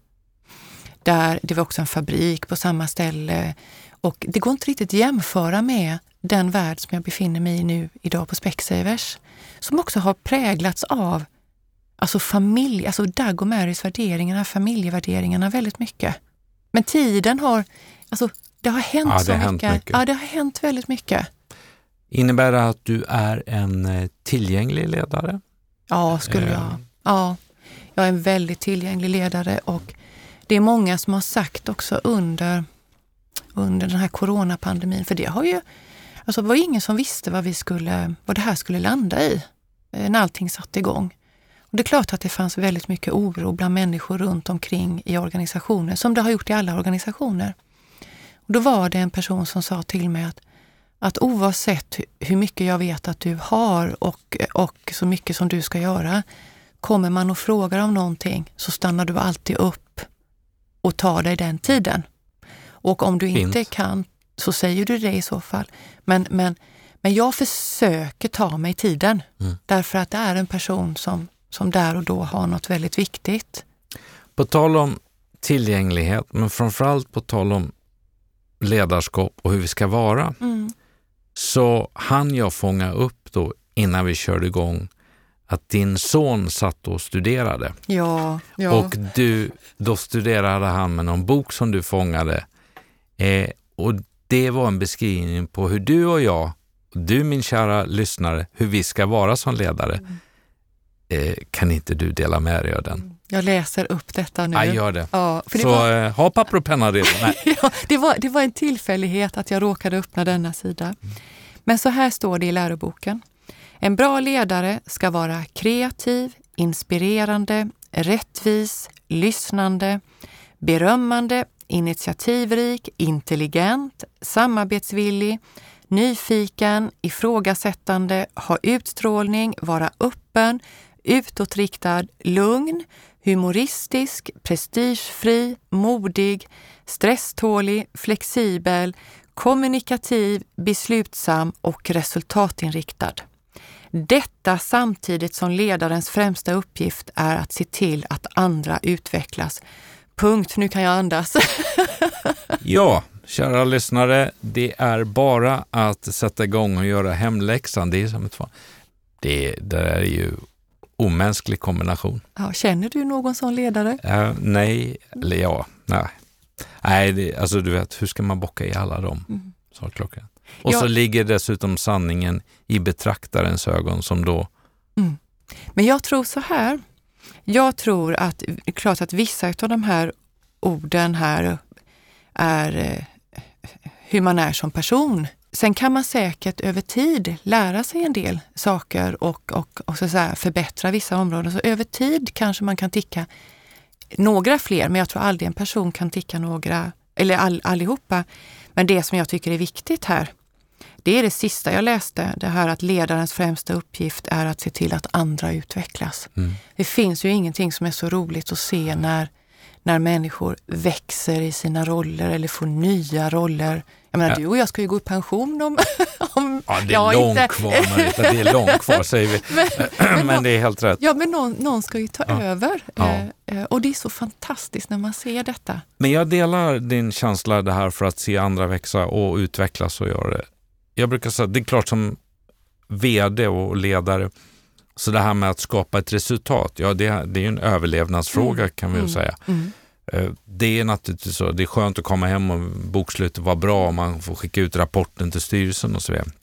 Där det var också en fabrik på samma ställe. Och det går inte riktigt att jämföra med den värld som jag befinner mig i nu idag på Specsavers. Som också har präglats av alltså familj, alltså Doug och Marys värderingarna, familjevärderingarna väldigt mycket. Men tiden har, alltså det har hänt ja, det så har hänt mycket. mycket. Ja, det har hänt väldigt mycket. Innebär det att du är en tillgänglig ledare? Ja, skulle jag. Ja, jag är en väldigt tillgänglig ledare och det är många som har sagt också under, under den här coronapandemin, för det har ju, alltså det var ingen som visste vad vi skulle, vad det här skulle landa i när allting satte igång. Och det är klart att det fanns väldigt mycket oro bland människor runt omkring i organisationer, som det har gjort i alla organisationer. Och då var det en person som sa till mig att, att oavsett hur mycket jag vet att du har och, och så mycket som du ska göra, kommer man och frågar om någonting så stannar du alltid upp och tar dig den tiden. Och om du inte Fint. kan så säger du det i så fall. Men, men, men jag försöker ta mig tiden. Mm. Därför att det är en person som, som där och då har något väldigt viktigt. På tal om tillgänglighet, men framförallt på tal om ledarskap och hur vi ska vara. Mm. Så hann jag fånga upp då innan vi körde igång att din son satt och studerade. Ja, ja. Och du, då studerade han med någon bok som du fångade. Eh, och det var en beskrivning på hur du och jag, du min kära lyssnare, hur vi ska vara som ledare. Mm. Eh, kan inte du dela med dig av den? Jag läser upp detta nu. Ja, gör det. Ja, för det Så var... eh, ha papper och penna redan. Nej. ja, det, var, det var en tillfällighet att jag råkade öppna denna sida. Mm. Men så här står det i läroboken. En bra ledare ska vara kreativ, inspirerande, rättvis, lyssnande, berömmande, initiativrik, intelligent, samarbetsvillig, nyfiken, ifrågasättande, ha utstrålning, vara öppen, utåtriktad, lugn, humoristisk, prestigefri, modig, stresstålig, flexibel, kommunikativ, beslutsam och resultatinriktad. Detta samtidigt som ledarens främsta uppgift är att se till att andra utvecklas. Punkt, nu kan jag andas. Ja, kära lyssnare, det är bara att sätta igång och göra hemläxan. Det är som ett det, det är ju omänsklig kombination. Ja, känner du någon sån ledare? Uh, nej, eller ja, nej. Nej, det, alltså du vet, hur ska man bocka i alla dem? Mm. Så klockan. Och ja. Så ligger dessutom sanningen i betraktarens ögon som då... Mm. Men jag tror så här. Jag tror att det är klart att vissa av de här orden här är eh, hur man är som person. Sen kan man säkert över tid lära sig en del saker och, och, och så att säga, förbättra vissa områden. Så över tid kanske man kan ticka några fler, men jag tror aldrig en person kan ticka några, eller all, allihopa. Men det som jag tycker är viktigt här, det är det sista jag läste. Det här att ledarens främsta uppgift är att se till att andra utvecklas. Mm. Det finns ju ingenting som är så roligt att se när, när människor växer i sina roller eller får nya roller. Jag menar, ja. Du och jag ska ju gå i pension om... om ja, det är långt inte... kvar, Marita. Det är långt kvar, säger vi. Men, men, men det är helt rätt. Ja, men någon, någon ska ju ta ja. över. Ja. Eh, och det är så fantastiskt när man ser detta. Men jag delar din känsla det här för att se andra växa och utvecklas och göra det. Jag brukar säga, det är klart som vd och ledare, så det här med att skapa ett resultat, ja det, det är ju en överlevnadsfråga mm. kan vi ju mm. säga. Mm. Det är naturligtvis så, det är skönt att komma hem och bokslutet var bra och man får skicka ut rapporten till styrelsen och så vidare.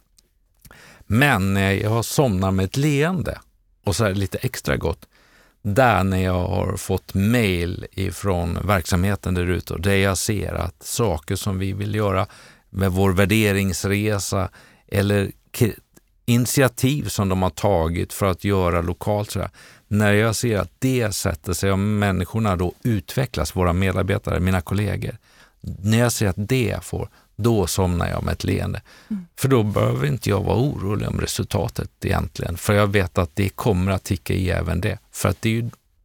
Men när jag somnar med ett leende och så är det lite extra gott, där när jag har fått mejl ifrån verksamheten där ute och där jag ser att saker som vi vill göra med vår värderingsresa eller k- initiativ som de har tagit för att göra lokalt så här. När jag ser att det sätter sig och människorna då utvecklas, våra medarbetare, mina kollegor. När jag ser att det får, då somnar jag med ett leende. Mm. För då behöver inte jag vara orolig om resultatet egentligen. För jag vet att det kommer att ticka i även det. För att det är ju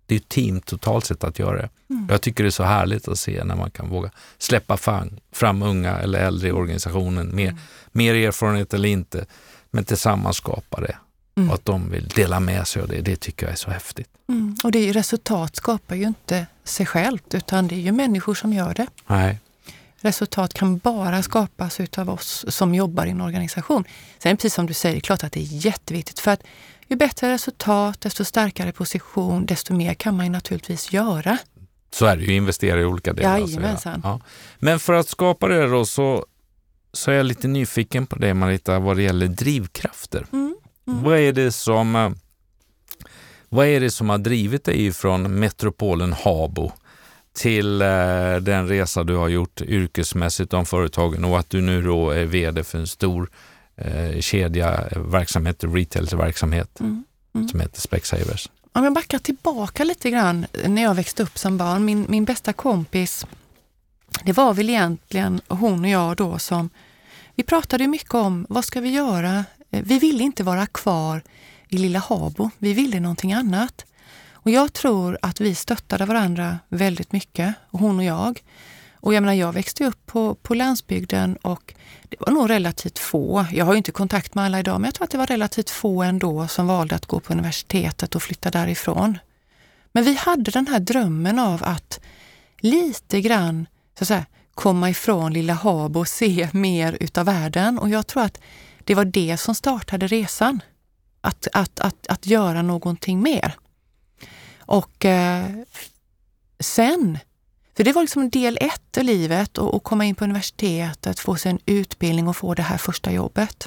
det är ett team totalt sett att göra det. Mm. Jag tycker det är så härligt att se när man kan våga släppa fram, fram unga eller äldre i organisationen. Mer, mm. mer erfarenhet eller inte. Men tillsammans skapa det. Mm. Och att de vill dela med sig av det. Det tycker jag är så häftigt. Mm. Och det är ju, resultat skapar ju inte sig självt. Utan det är ju människor som gör det. Nej. Resultat kan bara skapas utav oss som jobbar i en organisation. Sen precis som du säger, det är klart att det är jätteviktigt. För att ju bättre resultat, desto starkare position, desto mer kan man ju naturligtvis göra. Så är det ju, investera i olika delar. Jajamensan. Ja. Men för att skapa det då så, så är jag lite nyfiken på det, Marita, vad det gäller drivkrafter. Mm. Mm. Vad är det som vad är det som har drivit dig från metropolen Habo till eh, den resa du har gjort yrkesmässigt om företagen och att du nu då är vd för en stor eh, kedja verksamhet, retailverksamhet mm. Mm. som heter Specsavers? Om jag backar tillbaka lite grann när jag växte upp som barn, min, min bästa kompis, det var väl egentligen hon och jag då som, vi pratade mycket om vad ska vi göra? Vi ville inte vara kvar i lilla Habo, vi ville någonting annat. Och jag tror att vi stöttade varandra väldigt mycket, hon och jag. Och jag menar, jag växte upp på, på landsbygden och det var nog relativt få. Jag har ju inte kontakt med alla idag, men jag tror att det var relativt få ändå som valde att gå på universitetet och flytta därifrån. Men vi hade den här drömmen av att lite grann så att säga, komma ifrån lilla Habo och se mer utav världen. Och jag tror att det var det som startade resan. Att, att, att, att göra någonting mer. Och eh, sen, för det var liksom del ett i livet och, och komma in på universitetet, få sig en utbildning och få det här första jobbet.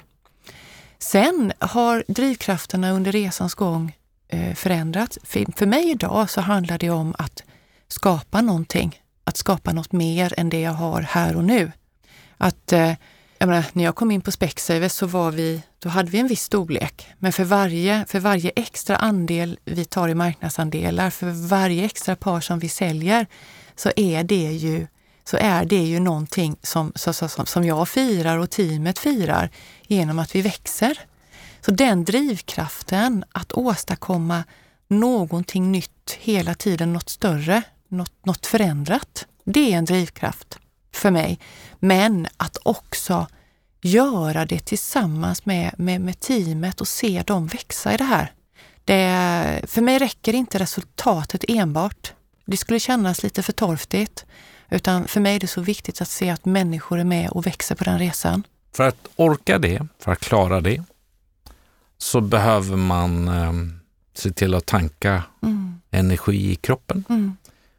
Sen har drivkrafterna under resans gång eh, förändrats. För, för mig idag så handlar det om att skapa någonting. Att skapa något mer än det jag har här och nu. Att, eh, jag menar, när jag kom in på Specsavers så var vi, då hade vi en viss storlek. Men för varje, för varje extra andel vi tar i marknadsandelar, för varje extra par som vi säljer, så är det ju, så är det ju någonting som, så, så, som, som jag firar och teamet firar genom att vi växer. Så den drivkraften att åstadkomma någonting nytt hela tiden, något större, något, något förändrat, det är en drivkraft för mig. Men att också göra det tillsammans med, med, med teamet och se dem växa i det här. Det, för mig räcker inte resultatet enbart. Det skulle kännas lite för torftigt. Utan för mig är det så viktigt att se att människor är med och växer på den resan. För att orka det, för att klara det, så behöver man eh, se till att tanka mm. energi i kroppen. Mm.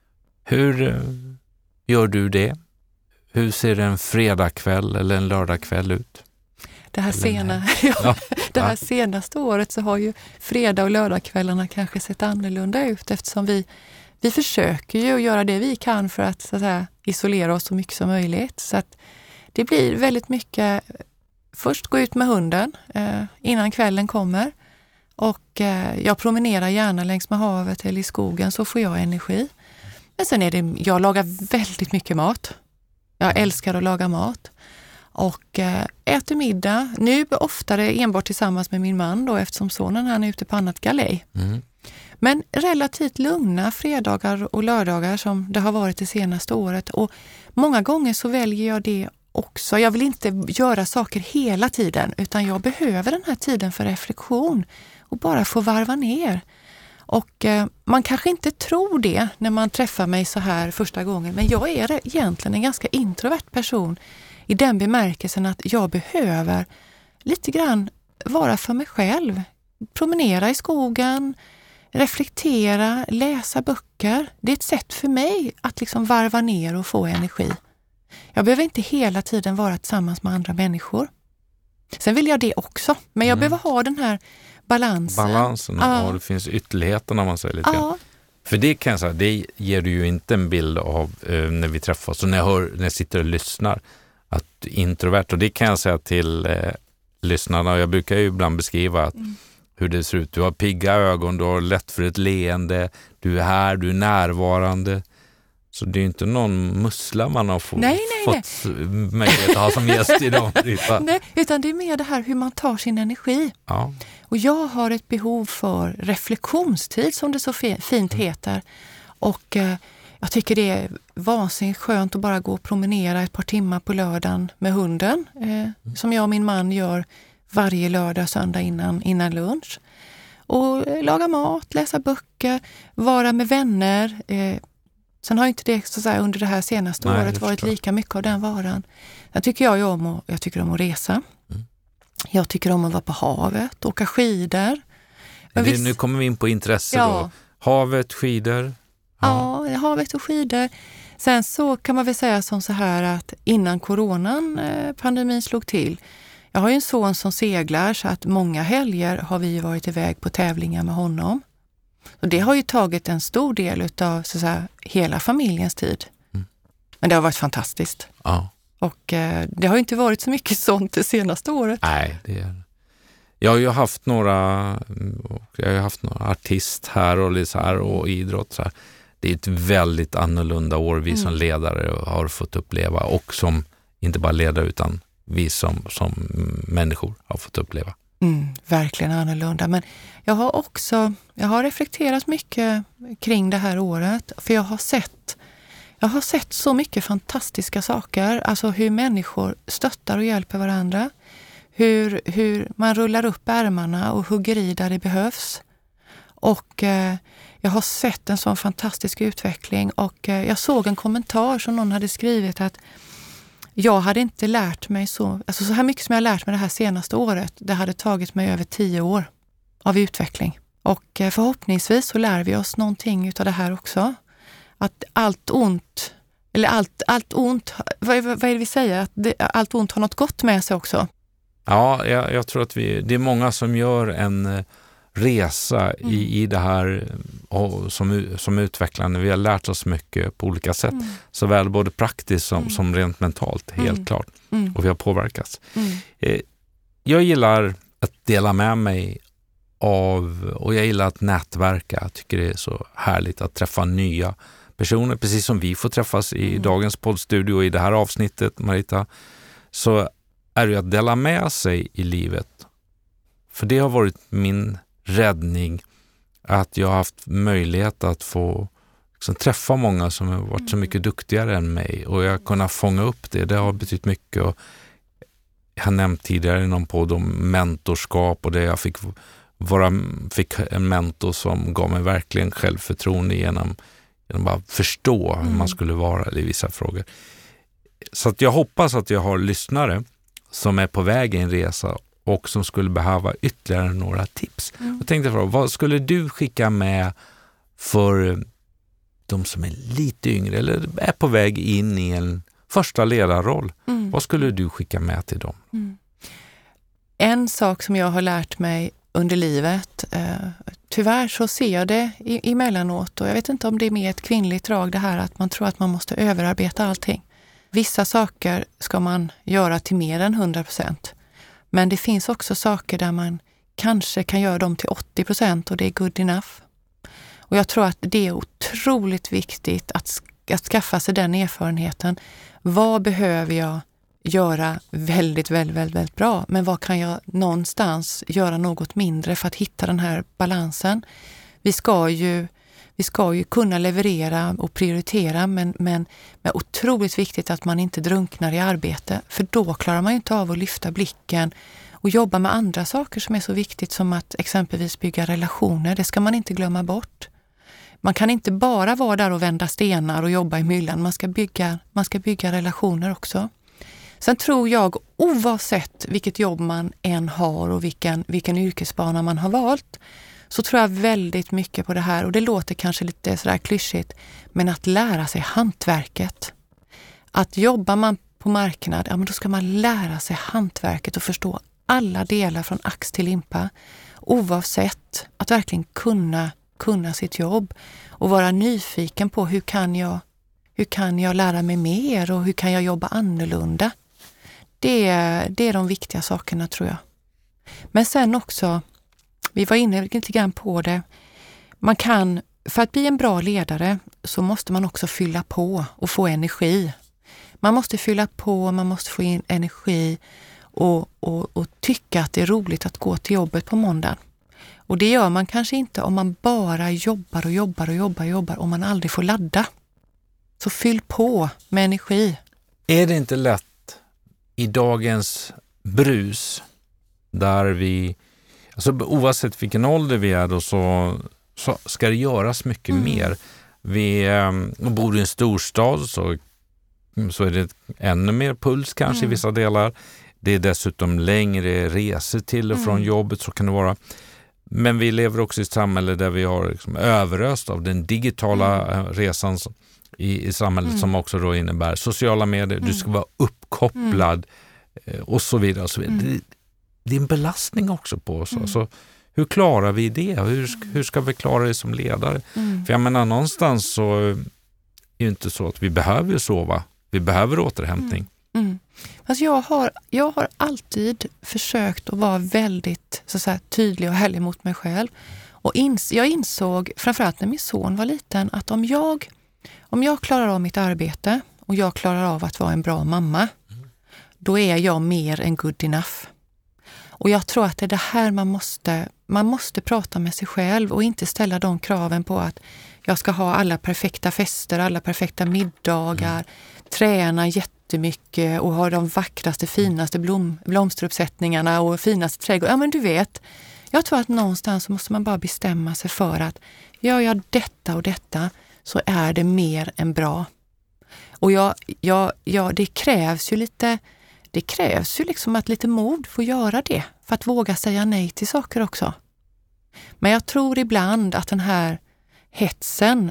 Hur eh, gör du det? Hur ser en fredagkväll eller en lördagkväll ut? Det här, sena, ja, det här senaste året så har ju fredag- och lördagskvällarna kanske sett annorlunda ut eftersom vi, vi försöker ju göra det vi kan för att, så att säga, isolera oss så mycket som möjligt. Så att det blir väldigt mycket, först gå ut med hunden eh, innan kvällen kommer och eh, jag promenerar gärna längs med havet eller i skogen så får jag energi. Men sen är det, jag lagar väldigt mycket mat. Jag älskar att laga mat och äh, äter middag. Nu oftare enbart tillsammans med min man då eftersom sonen han är ute på annat galej. Mm. Men relativt lugna fredagar och lördagar som det har varit det senaste året. Och många gånger så väljer jag det också. Jag vill inte göra saker hela tiden utan jag behöver den här tiden för reflektion och bara få varva ner. Och eh, man kanske inte tror det när man träffar mig så här första gången. Men jag är egentligen en ganska introvert person i den bemärkelsen att jag behöver lite grann vara för mig själv. Promenera i skogen, reflektera, läsa böcker. Det är ett sätt för mig att liksom varva ner och få energi. Jag behöver inte hela tiden vara tillsammans med andra människor. Sen vill jag det också, men jag mm. behöver ha den här balansen. Balansen, ja. Och det finns ytterligheterna om man säger lite. Ja. För det kan jag säga, det ger du ju inte en bild av eh, när vi träffas. Och när jag, hör, när jag sitter och lyssnar att du är introvert. Och det kan jag säga till eh, lyssnarna. Och jag brukar ju ibland beskriva att, mm. hur det ser ut. Du har pigga ögon, du har lätt för ett leende. Du är här, du är närvarande. Så det är ju inte någon mussla man har få, nej, nej, fått nej. möjlighet att ha som gäst idag. Nej, utan det är mer det här hur man tar sin energi. Ja. Och jag har ett behov för reflektionstid som det så fint heter. Och eh, jag tycker det är vansinnigt skönt att bara gå och promenera ett par timmar på lördagen med hunden. Eh, mm. Som jag och min man gör varje lördag söndag innan, innan lunch. Och eh, laga mat, läsa böcker, vara med vänner. Eh, sen har inte det så att säga, under det här senaste Nej, året varit lika mycket av den varan. Jag tycker jag ju om att, jag tycker om att resa. Mm. Jag tycker om att vara på havet, åka skidor. Det, visst, nu kommer vi in på intresse ja. då. Havet, skidor. Ja. ja, havet och skidor. Sen så kan man väl säga som så här att innan coronan, eh, pandemin slog till. Jag har ju en son som seglar så att många helger har vi varit iväg på tävlingar med honom. Och det har ju tagit en stor del av så att säga, hela familjens tid. Mm. Men det har varit fantastiskt. Ja. Och eh, det har ju inte varit så mycket sånt det senaste året. Nej, det är... Jag har ju haft några, jag har haft några artist här och, så här och idrott så här. Det är ett väldigt annorlunda år vi mm. som ledare har fått uppleva och som inte bara ledare utan vi som, som människor har fått uppleva. Mm, verkligen annorlunda. Men jag har också, jag har reflekterat mycket kring det här året för jag har sett Jag har sett så mycket fantastiska saker, alltså hur människor stöttar och hjälper varandra. Hur, hur man rullar upp ärmarna och hugger i där det behövs. Och eh, jag har sett en sån fantastisk utveckling och eh, jag såg en kommentar som någon hade skrivit att jag hade inte lärt mig så, alltså så här mycket som jag har lärt mig det här senaste året. Det hade tagit mig över tio år av utveckling. Och eh, förhoppningsvis så lär vi oss någonting utav det här också. Att allt ont, eller allt, allt ont, vad, vad är det vi säger? Att det, allt ont har något gott med sig också. Ja, jag, jag tror att vi, det är många som gör en resa mm. i, i det här och som, som utvecklande. Vi har lärt oss mycket på olika sätt. Mm. Såväl både praktiskt som, mm. som rent mentalt, helt mm. klart. Mm. Och vi har påverkats. Mm. Eh, jag gillar att dela med mig av, och jag gillar att nätverka. Jag tycker det är så härligt att träffa nya personer, precis som vi får träffas i mm. dagens poddstudio och i det här avsnittet, Marita, så är det att dela med sig i livet. För det har varit min räddning att jag har haft möjlighet att få liksom, träffa många som har varit så mycket duktigare än mig och jag har kunnat fånga upp det. Det har betytt mycket och jag har nämnt tidigare i någon podd om mentorskap och det jag fick vara, fick en mentor som gav mig verkligen självförtroende genom genom bara förstå hur man skulle vara i vissa frågor. Så att jag hoppas att jag har lyssnare som är på väg i en resa och som skulle behöva ytterligare några tips. Mm. Jag tänkte fråga, vad skulle du skicka med för de som är lite yngre eller är på väg in i en första ledarroll? Mm. Vad skulle du skicka med till dem? Mm. En sak som jag har lärt mig under livet, eh, tyvärr så ser jag det i, emellanåt och jag vet inte om det är mer ett kvinnligt drag det här att man tror att man måste överarbeta allting. Vissa saker ska man göra till mer än hundra procent. Men det finns också saker där man kanske kan göra dem till åttio procent och det är good enough. Och jag tror att det är otroligt viktigt att, att skaffa sig den erfarenheten. Vad behöver jag göra väldigt, väldigt, väldigt, väldigt bra? Men vad kan jag någonstans göra något mindre för att hitta den här balansen? Vi ska ju Vi ska ju kunna leverera och prioritera men, men, men otroligt viktigt att man inte drunknar i arbete. För då klarar man ju inte av att lyfta blicken och jobba med andra saker som är så viktigt som att exempelvis bygga relationer. Det ska man inte glömma bort. Man kan inte bara vara där och vända stenar och jobba i myllan. Man ska bygga, man ska bygga relationer också. Sen tror jag oavsett vilket jobb man än har och vilken, vilken yrkesbana man har valt så tror jag väldigt mycket på det här och det låter kanske lite sådär klyschigt men att lära sig hantverket. Att jobbar man på marknad, ja men då ska man lära sig hantverket och förstå alla delar från ax till limpa oavsett att verkligen kunna, kunna sitt jobb och vara nyfiken på hur kan jag, hur kan jag lära mig mer och hur kan jag jobba annorlunda. Det, det är de viktiga sakerna tror jag. Men sen också vi var inne lite grann på det. Man kan för att bli en bra ledare så måste man också fylla på och få energi. Man måste fylla på, man måste få in energi och, och, och tycka att det är roligt att gå till jobbet på måndagen. Och det gör man kanske inte om man bara jobbar och jobbar och jobbar och jobbar och man aldrig får ladda. Så fyll på med energi. Är det inte lätt i dagens brus där vi, alltså oavsett vilken ålder vi är då, så, så ska det göras mycket mm. mer. Vi eh, bor i en storstad så, så är det ännu mer puls kanske mm. i vissa delar. Det är dessutom längre resor till och från mm. jobbet, så kan det vara. Men vi lever också i ett samhälle där vi har liksom överöst av den digitala mm. resan i, i samhället mm. som också då innebär sociala medier. Mm. Du ska vara uppkopplad mm. och så vidare. Och så vidare. Mm. Det, det är en belastning också på oss. Mm. Alltså, hur klarar vi det? Hur, hur ska vi klara det som ledare? Mm. För jag menar, någonstans så är det ju inte så att vi behöver sova. Vi behöver återhämtning. Mm. Mm. Alltså jag, har, jag har alltid försökt att vara väldigt så att säga, tydlig och härlig mot mig själv. Och ins, jag insåg, framförallt när min son var liten, att om jag, om jag klarar av mitt arbete och jag klarar av att vara en bra mamma, mm. då är jag mer än good enough. Och jag tror att det är det här man måste, man måste prata med sig själv och inte ställa de kraven på att jag ska ha alla perfekta fester, alla perfekta middagar, mm. träna jättemycket och ha de vackraste, finaste blom, blomsteruppsättningarna och finaste trädgård. Ja, men du vet, jag tror att någonstans måste man bara bestämma sig för att gör jag detta och detta så är det mer än bra. Och jag, jag, jag, det krävs ju lite, det krävs ju liksom att lite mod får göra det för att våga säga nej till saker också. Men jag tror ibland att den här hetsen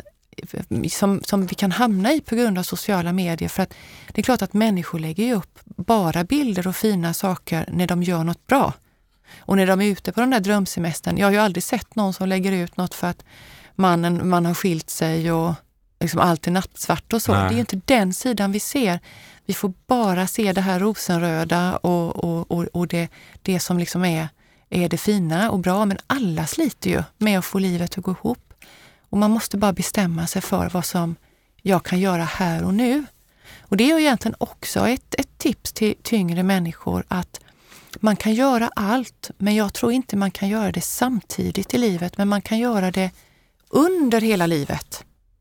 som, som vi kan hamna i på grund av sociala medier, för att det är klart att människor lägger ju upp bara bilder och fina saker när de gör något bra. Och när de är ute på den där drömsemestern, jag har ju aldrig sett någon som lägger ut något för att mannen, man har skilt sig och liksom allt är nattsvart och så. Nej. Det är ju inte den sidan vi ser. Vi får bara se det här rosenröda och, och, och, och det, det som liksom är, är det fina och bra, men alla sliter ju med att få livet att gå ihop. Och man måste bara bestämma sig för vad som jag kan göra här och nu. Och det är ju egentligen också ett, ett tips till tyngre människor att man kan göra allt, men jag tror inte man kan göra det samtidigt i livet, men man kan göra det under hela livet.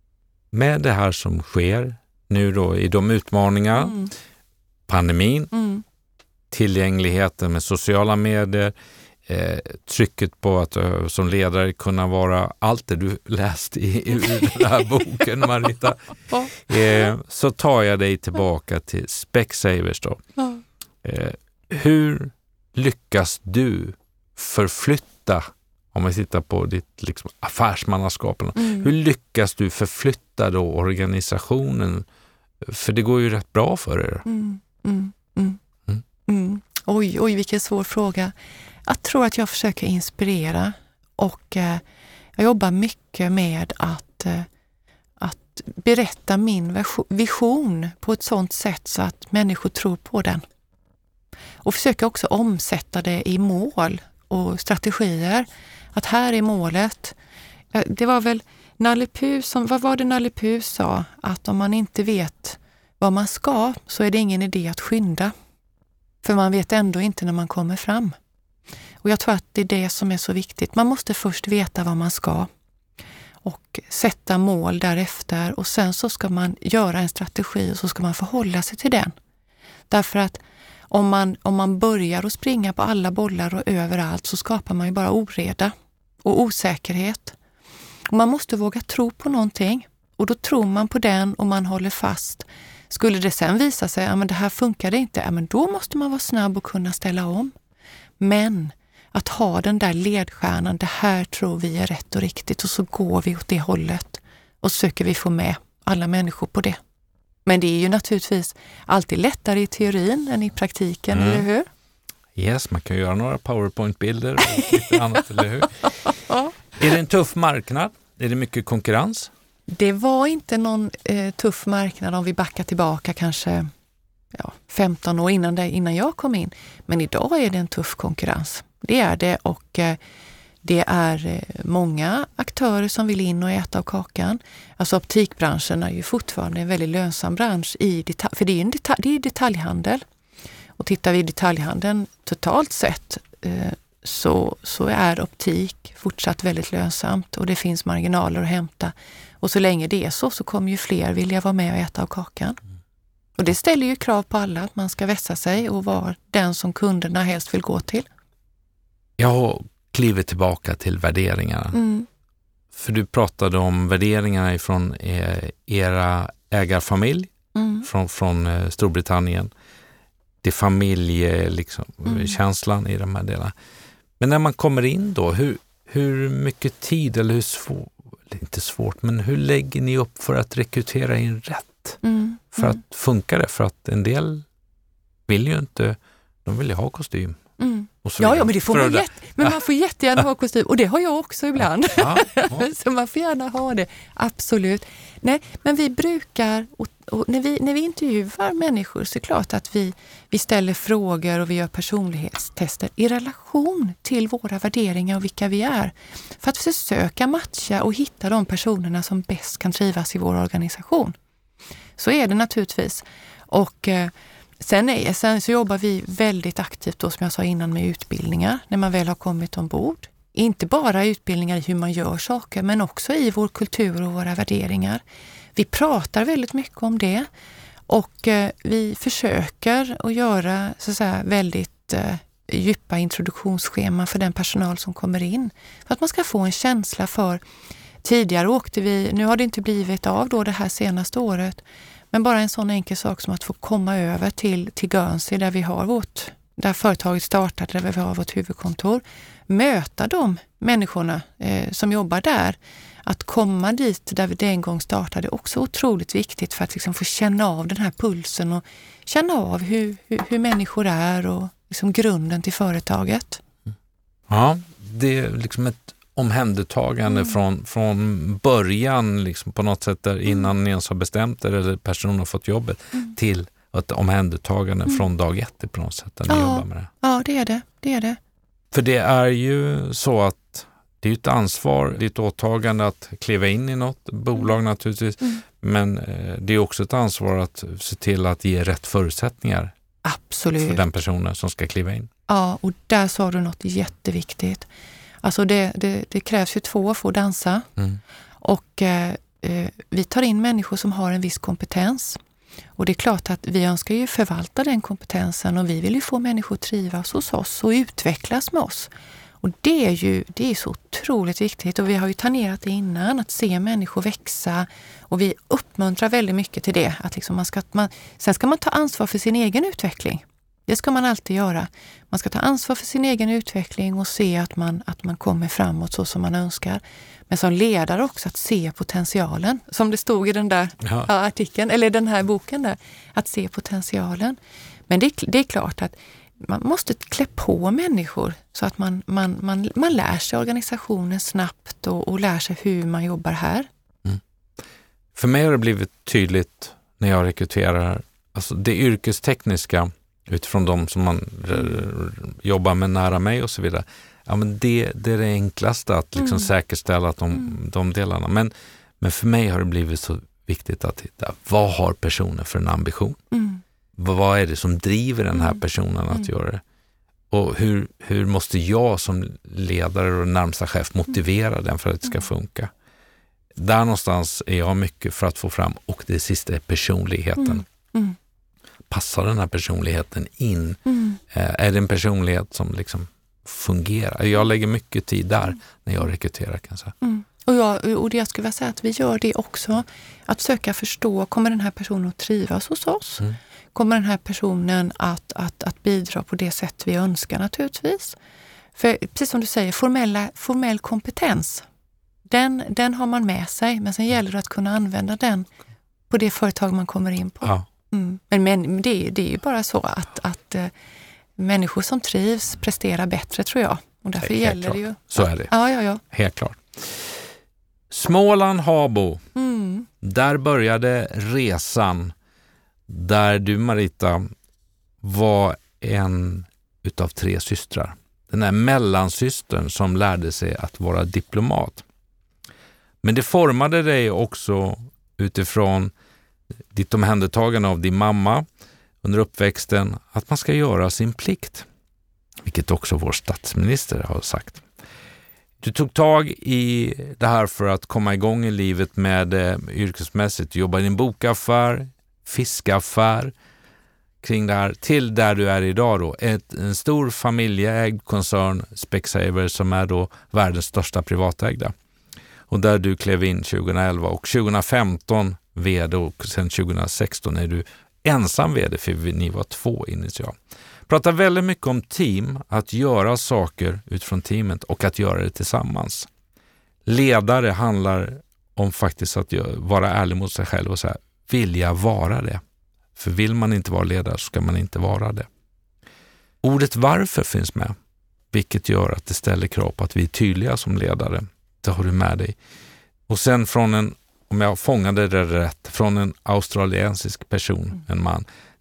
Med det här som sker nu då i de utmaningar, mm. pandemin, mm. tillgängligheten med sociala medier, Eh, trycket på att uh, som ledare kunna vara allt det du läst i, i den här boken, Marita, eh, så tar jag dig tillbaka till Specsavers då. Eh, hur lyckas du förflytta, om vi tittar på ditt liksom, affärsmannaskap, mm. hur lyckas du förflytta då organisationen? För det går ju rätt bra för er. Mm, mm, mm, mm. Mm. Oj, oj, vilken svår fråga. Jag tror att jag försöker inspirera och eh, jag jobbar mycket med att, eh, att berätta min vision på ett sådant sätt så att människor tror på den. Och försöka också omsätta det i mål och strategier. Att här är målet. Det var väl Nalle Puh som, vad var det Nalle Puh sa? Att om man inte vet vad man ska så är det ingen idé att skynda. För man vet ändå inte när man kommer fram. Och jag tror att det är det som är så viktigt. Man måste först veta vad man ska och sätta mål därefter. Och sen så ska man göra en strategi och så ska man förhålla sig till den. Därför att om man, om man börjar att springa på alla bollar och överallt så skapar man ju bara oreda och osäkerhet. Och man måste våga tro på någonting. Och då tror man på den och man håller fast. Skulle det sen visa sig att ja, det här funkar inte, ja, men då måste man vara snabb och kunna ställa om. Men att ha den där ledstjärnan, det här tror vi är rätt och riktigt och så går vi åt det hållet och söker vi få med alla människor på det. Men det är ju naturligtvis alltid lättare i teorin än i praktiken, mm. eller hur? Yes, man kan göra några PowerPoint-bilder och lite annat, eller hur? Är det en tuff marknad? Är det mycket konkurrens? Det var inte någon eh, tuff marknad om vi backar tillbaka kanske ja, femton år innan, det, innan jag kom in. Men idag är det en tuff konkurrens. Det är det och eh, Det är många aktörer som vill in och äta av kakan. Alltså optikbranschen är ju fortfarande en väldigt lönsam bransch, i detalj, för det är, en detalj, det är detaljhandel. Och tittar vi i detaljhandeln totalt sett eh, så, så är optik fortsatt väldigt lönsamt och det finns marginaler att hämta. Och så länge det är så så kommer ju fler vilja vara med och äta av kakan. Och det ställer ju krav på alla att man ska vässa sig och vara den som kunderna helst vill gå till. Jag har klivit tillbaka till värderingarna. Mm. För du pratade om värderingarna ifrån era ägarfamilj mm. från, från Storbritannien. Det familje, liksom, mm. känslan i de här delarna. Men när man kommer in då, hur, hur mycket tid eller hur svårt, inte svårt, men hur lägger ni upp för att rekrytera in rätt? Mm. För mm. att funka det? För att en del vill ju inte, de vill ju ha kostym. Mm. Ja, ja, men det får man, jätte, men man får jättegärna ha kostym. Och det har jag också ibland. Ja, ja. Så man får gärna ha det. Absolut. Nej, men vi brukar, och, och när, vi, när vi intervjuar människor så är det klart att vi, vi ställer frågor och vi gör personlighetstester i relation till våra värderingar och vilka vi är. För att försöka matcha och hitta de personerna som bäst kan trivas i vår organisation. Så är det naturligtvis. Och Sen, är, sen så jobbar vi väldigt aktivt då, som jag sa innan, med utbildningar när man väl har kommit ombord. Inte bara utbildningar i hur man gör saker men också i vår kultur och våra värderingar. Vi pratar väldigt mycket om det och eh, vi försöker att göra så att säga, väldigt eh, djupa introduktionsscheman för den personal som kommer in. För att man ska få en känsla för, tidigare åkte vi, nu har det inte blivit av då det här senaste året, men bara en sån enkel sak som att få komma över till, till Guernsey där vi har vårt, där företaget startade, där vi har vårt huvudkontor. Möta de människorna eh, som jobbar där. Att komma dit där det en gång startade är också otroligt viktigt för att liksom få känna av den här pulsen och känna av hur, hur, hur människor är och liksom grunden till företaget. Ja, det är liksom ett omhändertagande mm. från, från början liksom på något sätt där innan ni ens har bestämt det eller personen har fått jobbet mm. till ett omhändertagande mm. från dag ett på något sätt där ni ja. jobbar med det. Ja, det är det. det är det. För det är ju så att det är ett ansvar, det är ett åtagande att kliva in i något bolag naturligtvis, mm. men det är också ett ansvar att se till att ge rätt förutsättningar Absolut. för den personen som ska kliva in. Ja, och där sa du något jätteviktigt. Alltså det, det, det krävs ju två för att dansa mm. och eh, vi tar in människor som har en viss kompetens och det är klart att vi önskar ju förvalta den kompetensen och vi vill ju få människor att trivas hos oss och utvecklas med oss. Och det är ju det är så otroligt viktigt och vi har ju tangerat det innan, att se människor växa och vi uppmuntrar väldigt mycket till det. Att liksom man ska, man, sen ska man ta ansvar för sin egen utveckling. Det ska man alltid göra. Man ska ta ansvar för sin egen utveckling och se att man, att man kommer framåt så som man önskar. Men som ledare också att se potentialen. Som det stod i den där ja. artikeln, eller den här boken där. Att se potentialen. Men det, det är klart att man måste klä på människor så att man, man, man, man lär sig organisationen snabbt och, och lär sig hur man jobbar här. Mm. För mig har det blivit tydligt när jag rekryterar alltså det yrkestekniska utifrån de som man r- jobbar med nära mig och så vidare. Ja, men det, det är det enklaste att liksom mm. säkerställa att de, mm. de delarna. Men, men för mig har det blivit så viktigt att titta, vad har personen för en ambition? Mm. Vad, vad är det som driver den här personen mm. att göra det? Och hur, hur måste jag som ledare och närmsta chef motivera den för att det ska funka? Där någonstans är jag mycket för att få fram, och det sista är personligheten. Mm. Mm. Passar den här personligheten in? Mm. Eh, är det en personlighet som liksom fungerar? Jag lägger mycket tid där mm. när jag rekryterar kanske. Mm. Och, jag, och det jag skulle vilja säga att vi gör det också. Att söka förstå, kommer den här personen att trivas hos oss? Mm. Kommer den här personen att, att, att bidra på det sätt vi önskar naturligtvis? För precis som du säger, formella, formell kompetens, den, den har man med sig. Men sen gäller det att kunna använda den på det företag man kommer in på. Ja. Mm. Men, men det, det är ju bara så att, att äh, människor som trivs presterar bättre, tror jag. Och därför Helt gäller klart. det ju. Så är det. Ja, ja, ja. Helt klart. Småland Habo. Mm. Där började resan. Där du, Marita, var en utav tre systrar. Den här mellansystern som lärde sig att vara diplomat. Men det formade dig också utifrån ditt omhändertagande av din mamma under uppväxten, att man ska göra sin plikt. Vilket också vår statsminister har sagt. Du tog tag i det här för att komma igång i livet med eh, yrkesmässigt. Du jobbar i en bokaffär, fiskaffär, kring det här, till där du är idag då. Ett, en stor familjeägd koncern, Specsavers, som är då världens största privatägda. Och där du klev in tjugoelva och tjugofemton vd och sen tjugosexton är du ensam vd, för ni var två initialt. Pratar väldigt mycket om team, att göra saker utifrån teamet och att göra det tillsammans. Ledare handlar om faktiskt att vara ärlig mot sig själv och säga, vilja vara det. För vill man inte vara ledare så ska man inte vara det. Ordet varför finns med, vilket gör att det ställer krav på att vi är tydliga som ledare. Det har du med dig. Och sen från en, om jag fångade det rätt, från en australiensisk person, en man,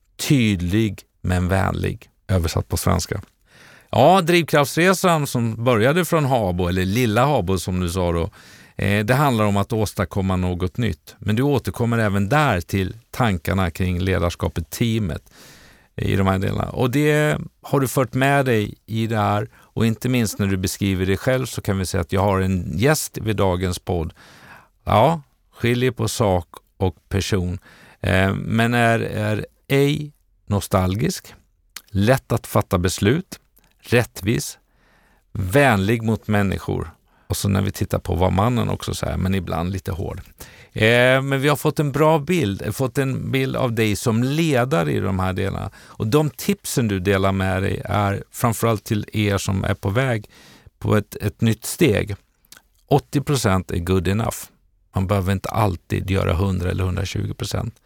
tydlig men vänlig, översatt på svenska. Ja, drivkraftsresan som började från Habo, eller lilla Habo som du sa då, eh, det handlar om att åstadkomma något nytt. Men du återkommer även där till tankarna kring ledarskapet, teamet i de här delarna. Och det har du fört med dig i det här, och inte minst när du beskriver dig själv så kan vi säga att jag har en gäst vid dagens podd. Ja, skiljer på sak och person, eh, men är, är ej nostalgisk, lätt att fatta beslut, rättvis, vänlig mot människor. Och så när vi tittar på vad mannen också säger, men ibland lite hård. Eh, men vi har fått en bra bild, fått en bild av dig som ledare i de här delarna. Och de tipsen du delar med dig är framförallt till er som är på väg på ett, ett nytt steg. åttio procent är good enough. Man behöver inte alltid göra hundra eller hundratjugo procent.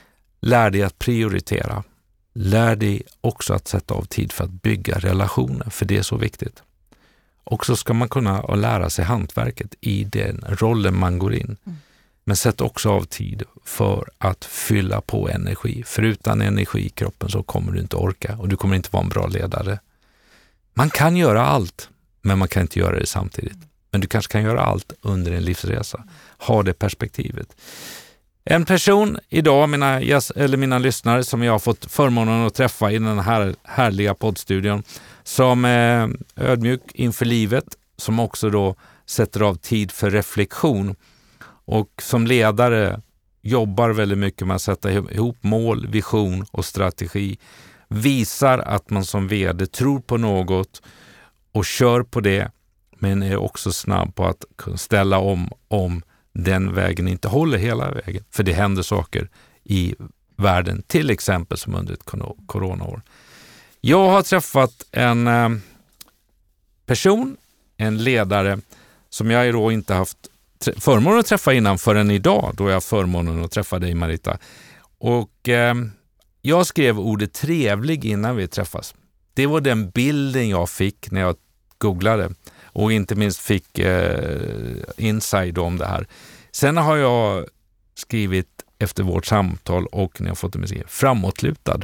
Lär dig att prioritera. Lär dig också att sätta av tid för att bygga relationer, för det är så viktigt. Och så ska man kunna lära sig hantverket i den rollen man går in. Mm. Men sätt också av tid för att fylla på energi. För utan energi i kroppen så kommer du inte orka och du kommer inte vara en bra ledare. Man kan göra allt, men man kan inte göra det samtidigt. Men du kanske kan göra allt under en livsresa. Ha det perspektivet. En person idag, mina, yes, eller mina lyssnare som jag har fått förmånen att träffa i den här härliga poddstudion, som är ödmjuk inför livet, som också då sätter av tid för reflektion och som ledare jobbar väldigt mycket med att sätta ihop mål, vision och strategi. Visar att man som vd tror på något och kör på det, men är också snabb på att ställa om om den vägen inte håller hela vägen. För det händer saker i världen, till exempel som under ett coronaår. Jag har träffat en eh, person, en ledare, som jag då inte haft trä- förmånen att träffa innan förrän idag, då jag har förmånen att träffa dig, Marita. Och eh, jag skrev ordet trevlig innan vi träffas. Det var den bilden jag fick när jag googlade. Och inte minst fick eh, insight om det här. Sen har jag skrivit efter vårt samtal och när jag fått det med sig, framåtlutad.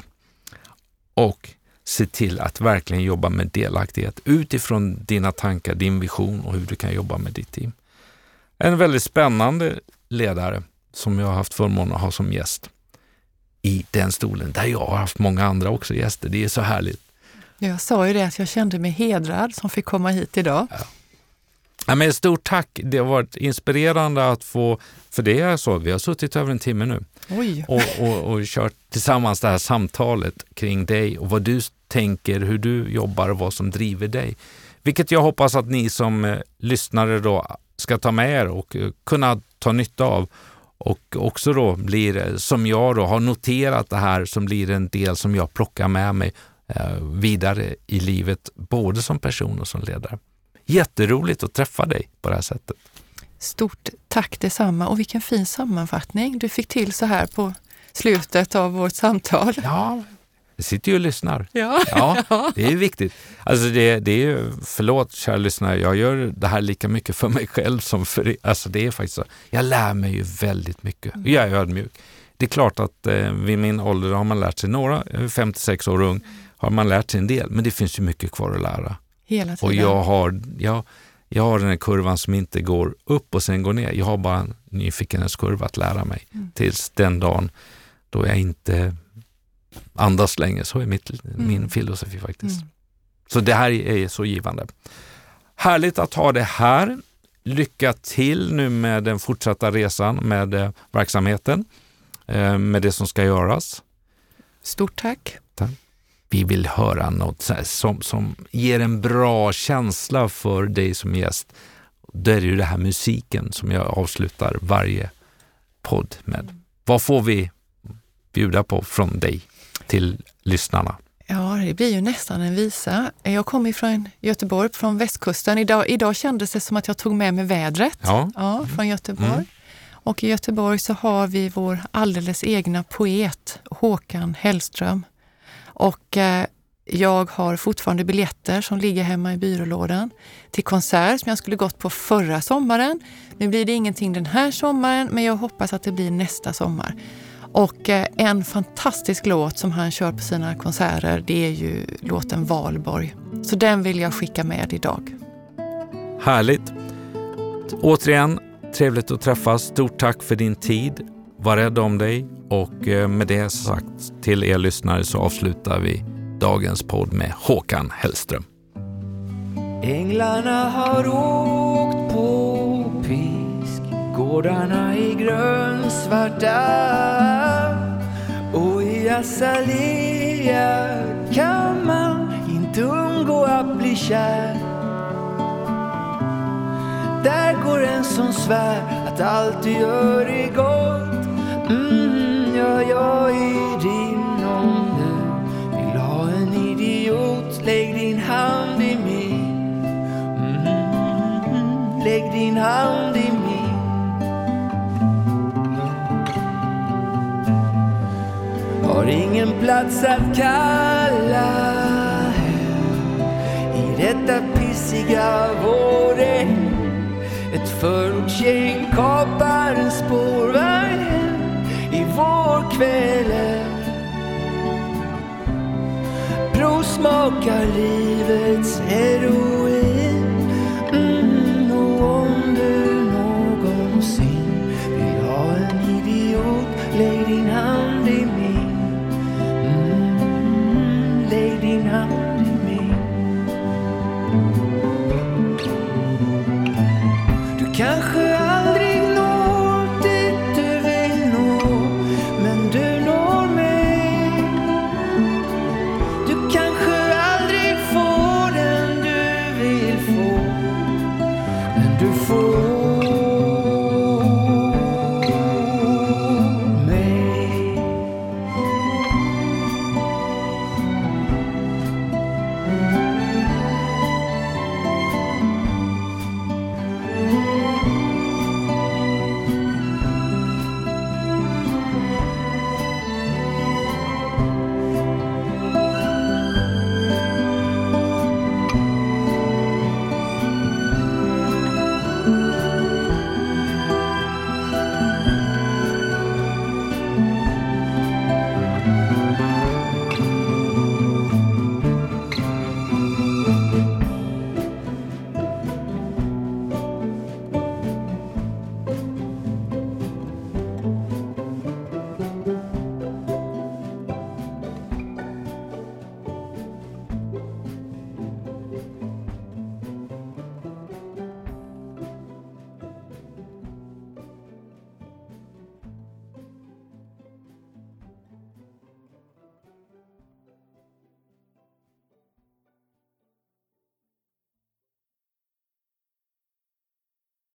Och se till att verkligen jobba med delaktighet utifrån dina tankar, din vision och hur du kan jobba med ditt team. En väldigt spännande ledare som jag har haft förmånen att ha som gäst i den stolen. Där jag har haft många andra också gäster. Det är så härligt. Jag sa ju det att jag kände mig hedrad som fick komma hit idag. Ja. Ja, men stort tack. Det har varit inspirerande att få, för det är så, vi har suttit över en timme nu. Oj. Och, och, och kört tillsammans det här samtalet kring dig och vad du tänker, hur du jobbar och vad som driver dig. Vilket jag hoppas att ni som eh, lyssnare då ska ta med er och eh, kunna ta nytta av. Och också då blir, som jag då har noterat det här, som blir en del som jag plockar med mig vidare i livet, både som person och som ledare. Jätteroligt att träffa dig på det här sättet. Stort tack detsamma, och vilken fin sammanfattning du fick till så här på slutet av vårt samtal. Ja, jag sitter ju och lyssnar. Ja, ja det är viktigt. Alltså det, det är ju, förlåt kära lyssnare, jag gör det här lika mycket för mig själv som för, alltså det är faktiskt så. Jag lär mig ju väldigt mycket. Jag är ödmjuk. Det är klart att eh, vid min ålder har man lärt sig några, femtiosex år ung, har man lärt sig en del, men det finns ju mycket kvar att lära. Hela tiden. Och jag har, jag, jag har den här kurvan som inte går upp och sen går ner. Jag har bara en nyfikenhetskurva att lära mig. Mm. Tills den dagen då jag inte andas länge. Så är mitt, mm. min filosofi faktiskt. Mm. Så det här är så givande. Härligt att ha det här. Lycka till nu med den fortsatta resan med eh, verksamheten. Eh, med det som ska göras. Stort tack. Tack. Vi vill höra något så här, som, som ger en bra känsla för dig som gäst. Det är ju det här musiken som jag avslutar varje podd med. Vad får vi bjuda på från dig till lyssnarna? Ja, det blir ju nästan en visa. Jag kommer från Göteborg, från västkusten. Idag, idag kändes det som att jag tog med mig vädret. Ja. Ja, från Göteborg. Mm. Och i Göteborg så har vi vår alldeles egna poet, Håkan Hellström. Och eh, jag har fortfarande biljetter som ligger hemma i byrålådan till konsert som jag skulle gått på förra sommaren. Nu blir det ingenting den här sommaren, men jag hoppas att det blir nästa sommar. Och eh, en fantastisk låt som han kör på sina konserter, det är ju låten Valborg. Så den vill jag skicka med idag. Härligt. Återigen, trevligt att träffas. Stort tack för din tid. Var rädd om dig. Och med det sagt till er lyssnare så avslutar vi dagens podd med Håkan Hellström. Änglarna har åkt på pisk, gårdarna är grönsvarta och i Azalea kan man inte undgå att bli kär. Där går en som svär att allt du gör är gott. Mm, ja, jag är din om du vill ha en idiot. Lägg din hand i min. Mm, lägg din hand i min. Har ingen plats att kalla i detta pissiga våren. Ett förortsgäng kapar en spårvagn i vår kväll. Provsmakar livets heroin. Mm, och om du någonsin vill ha en idiot, lägg din hand i min. Mm, lägg din hand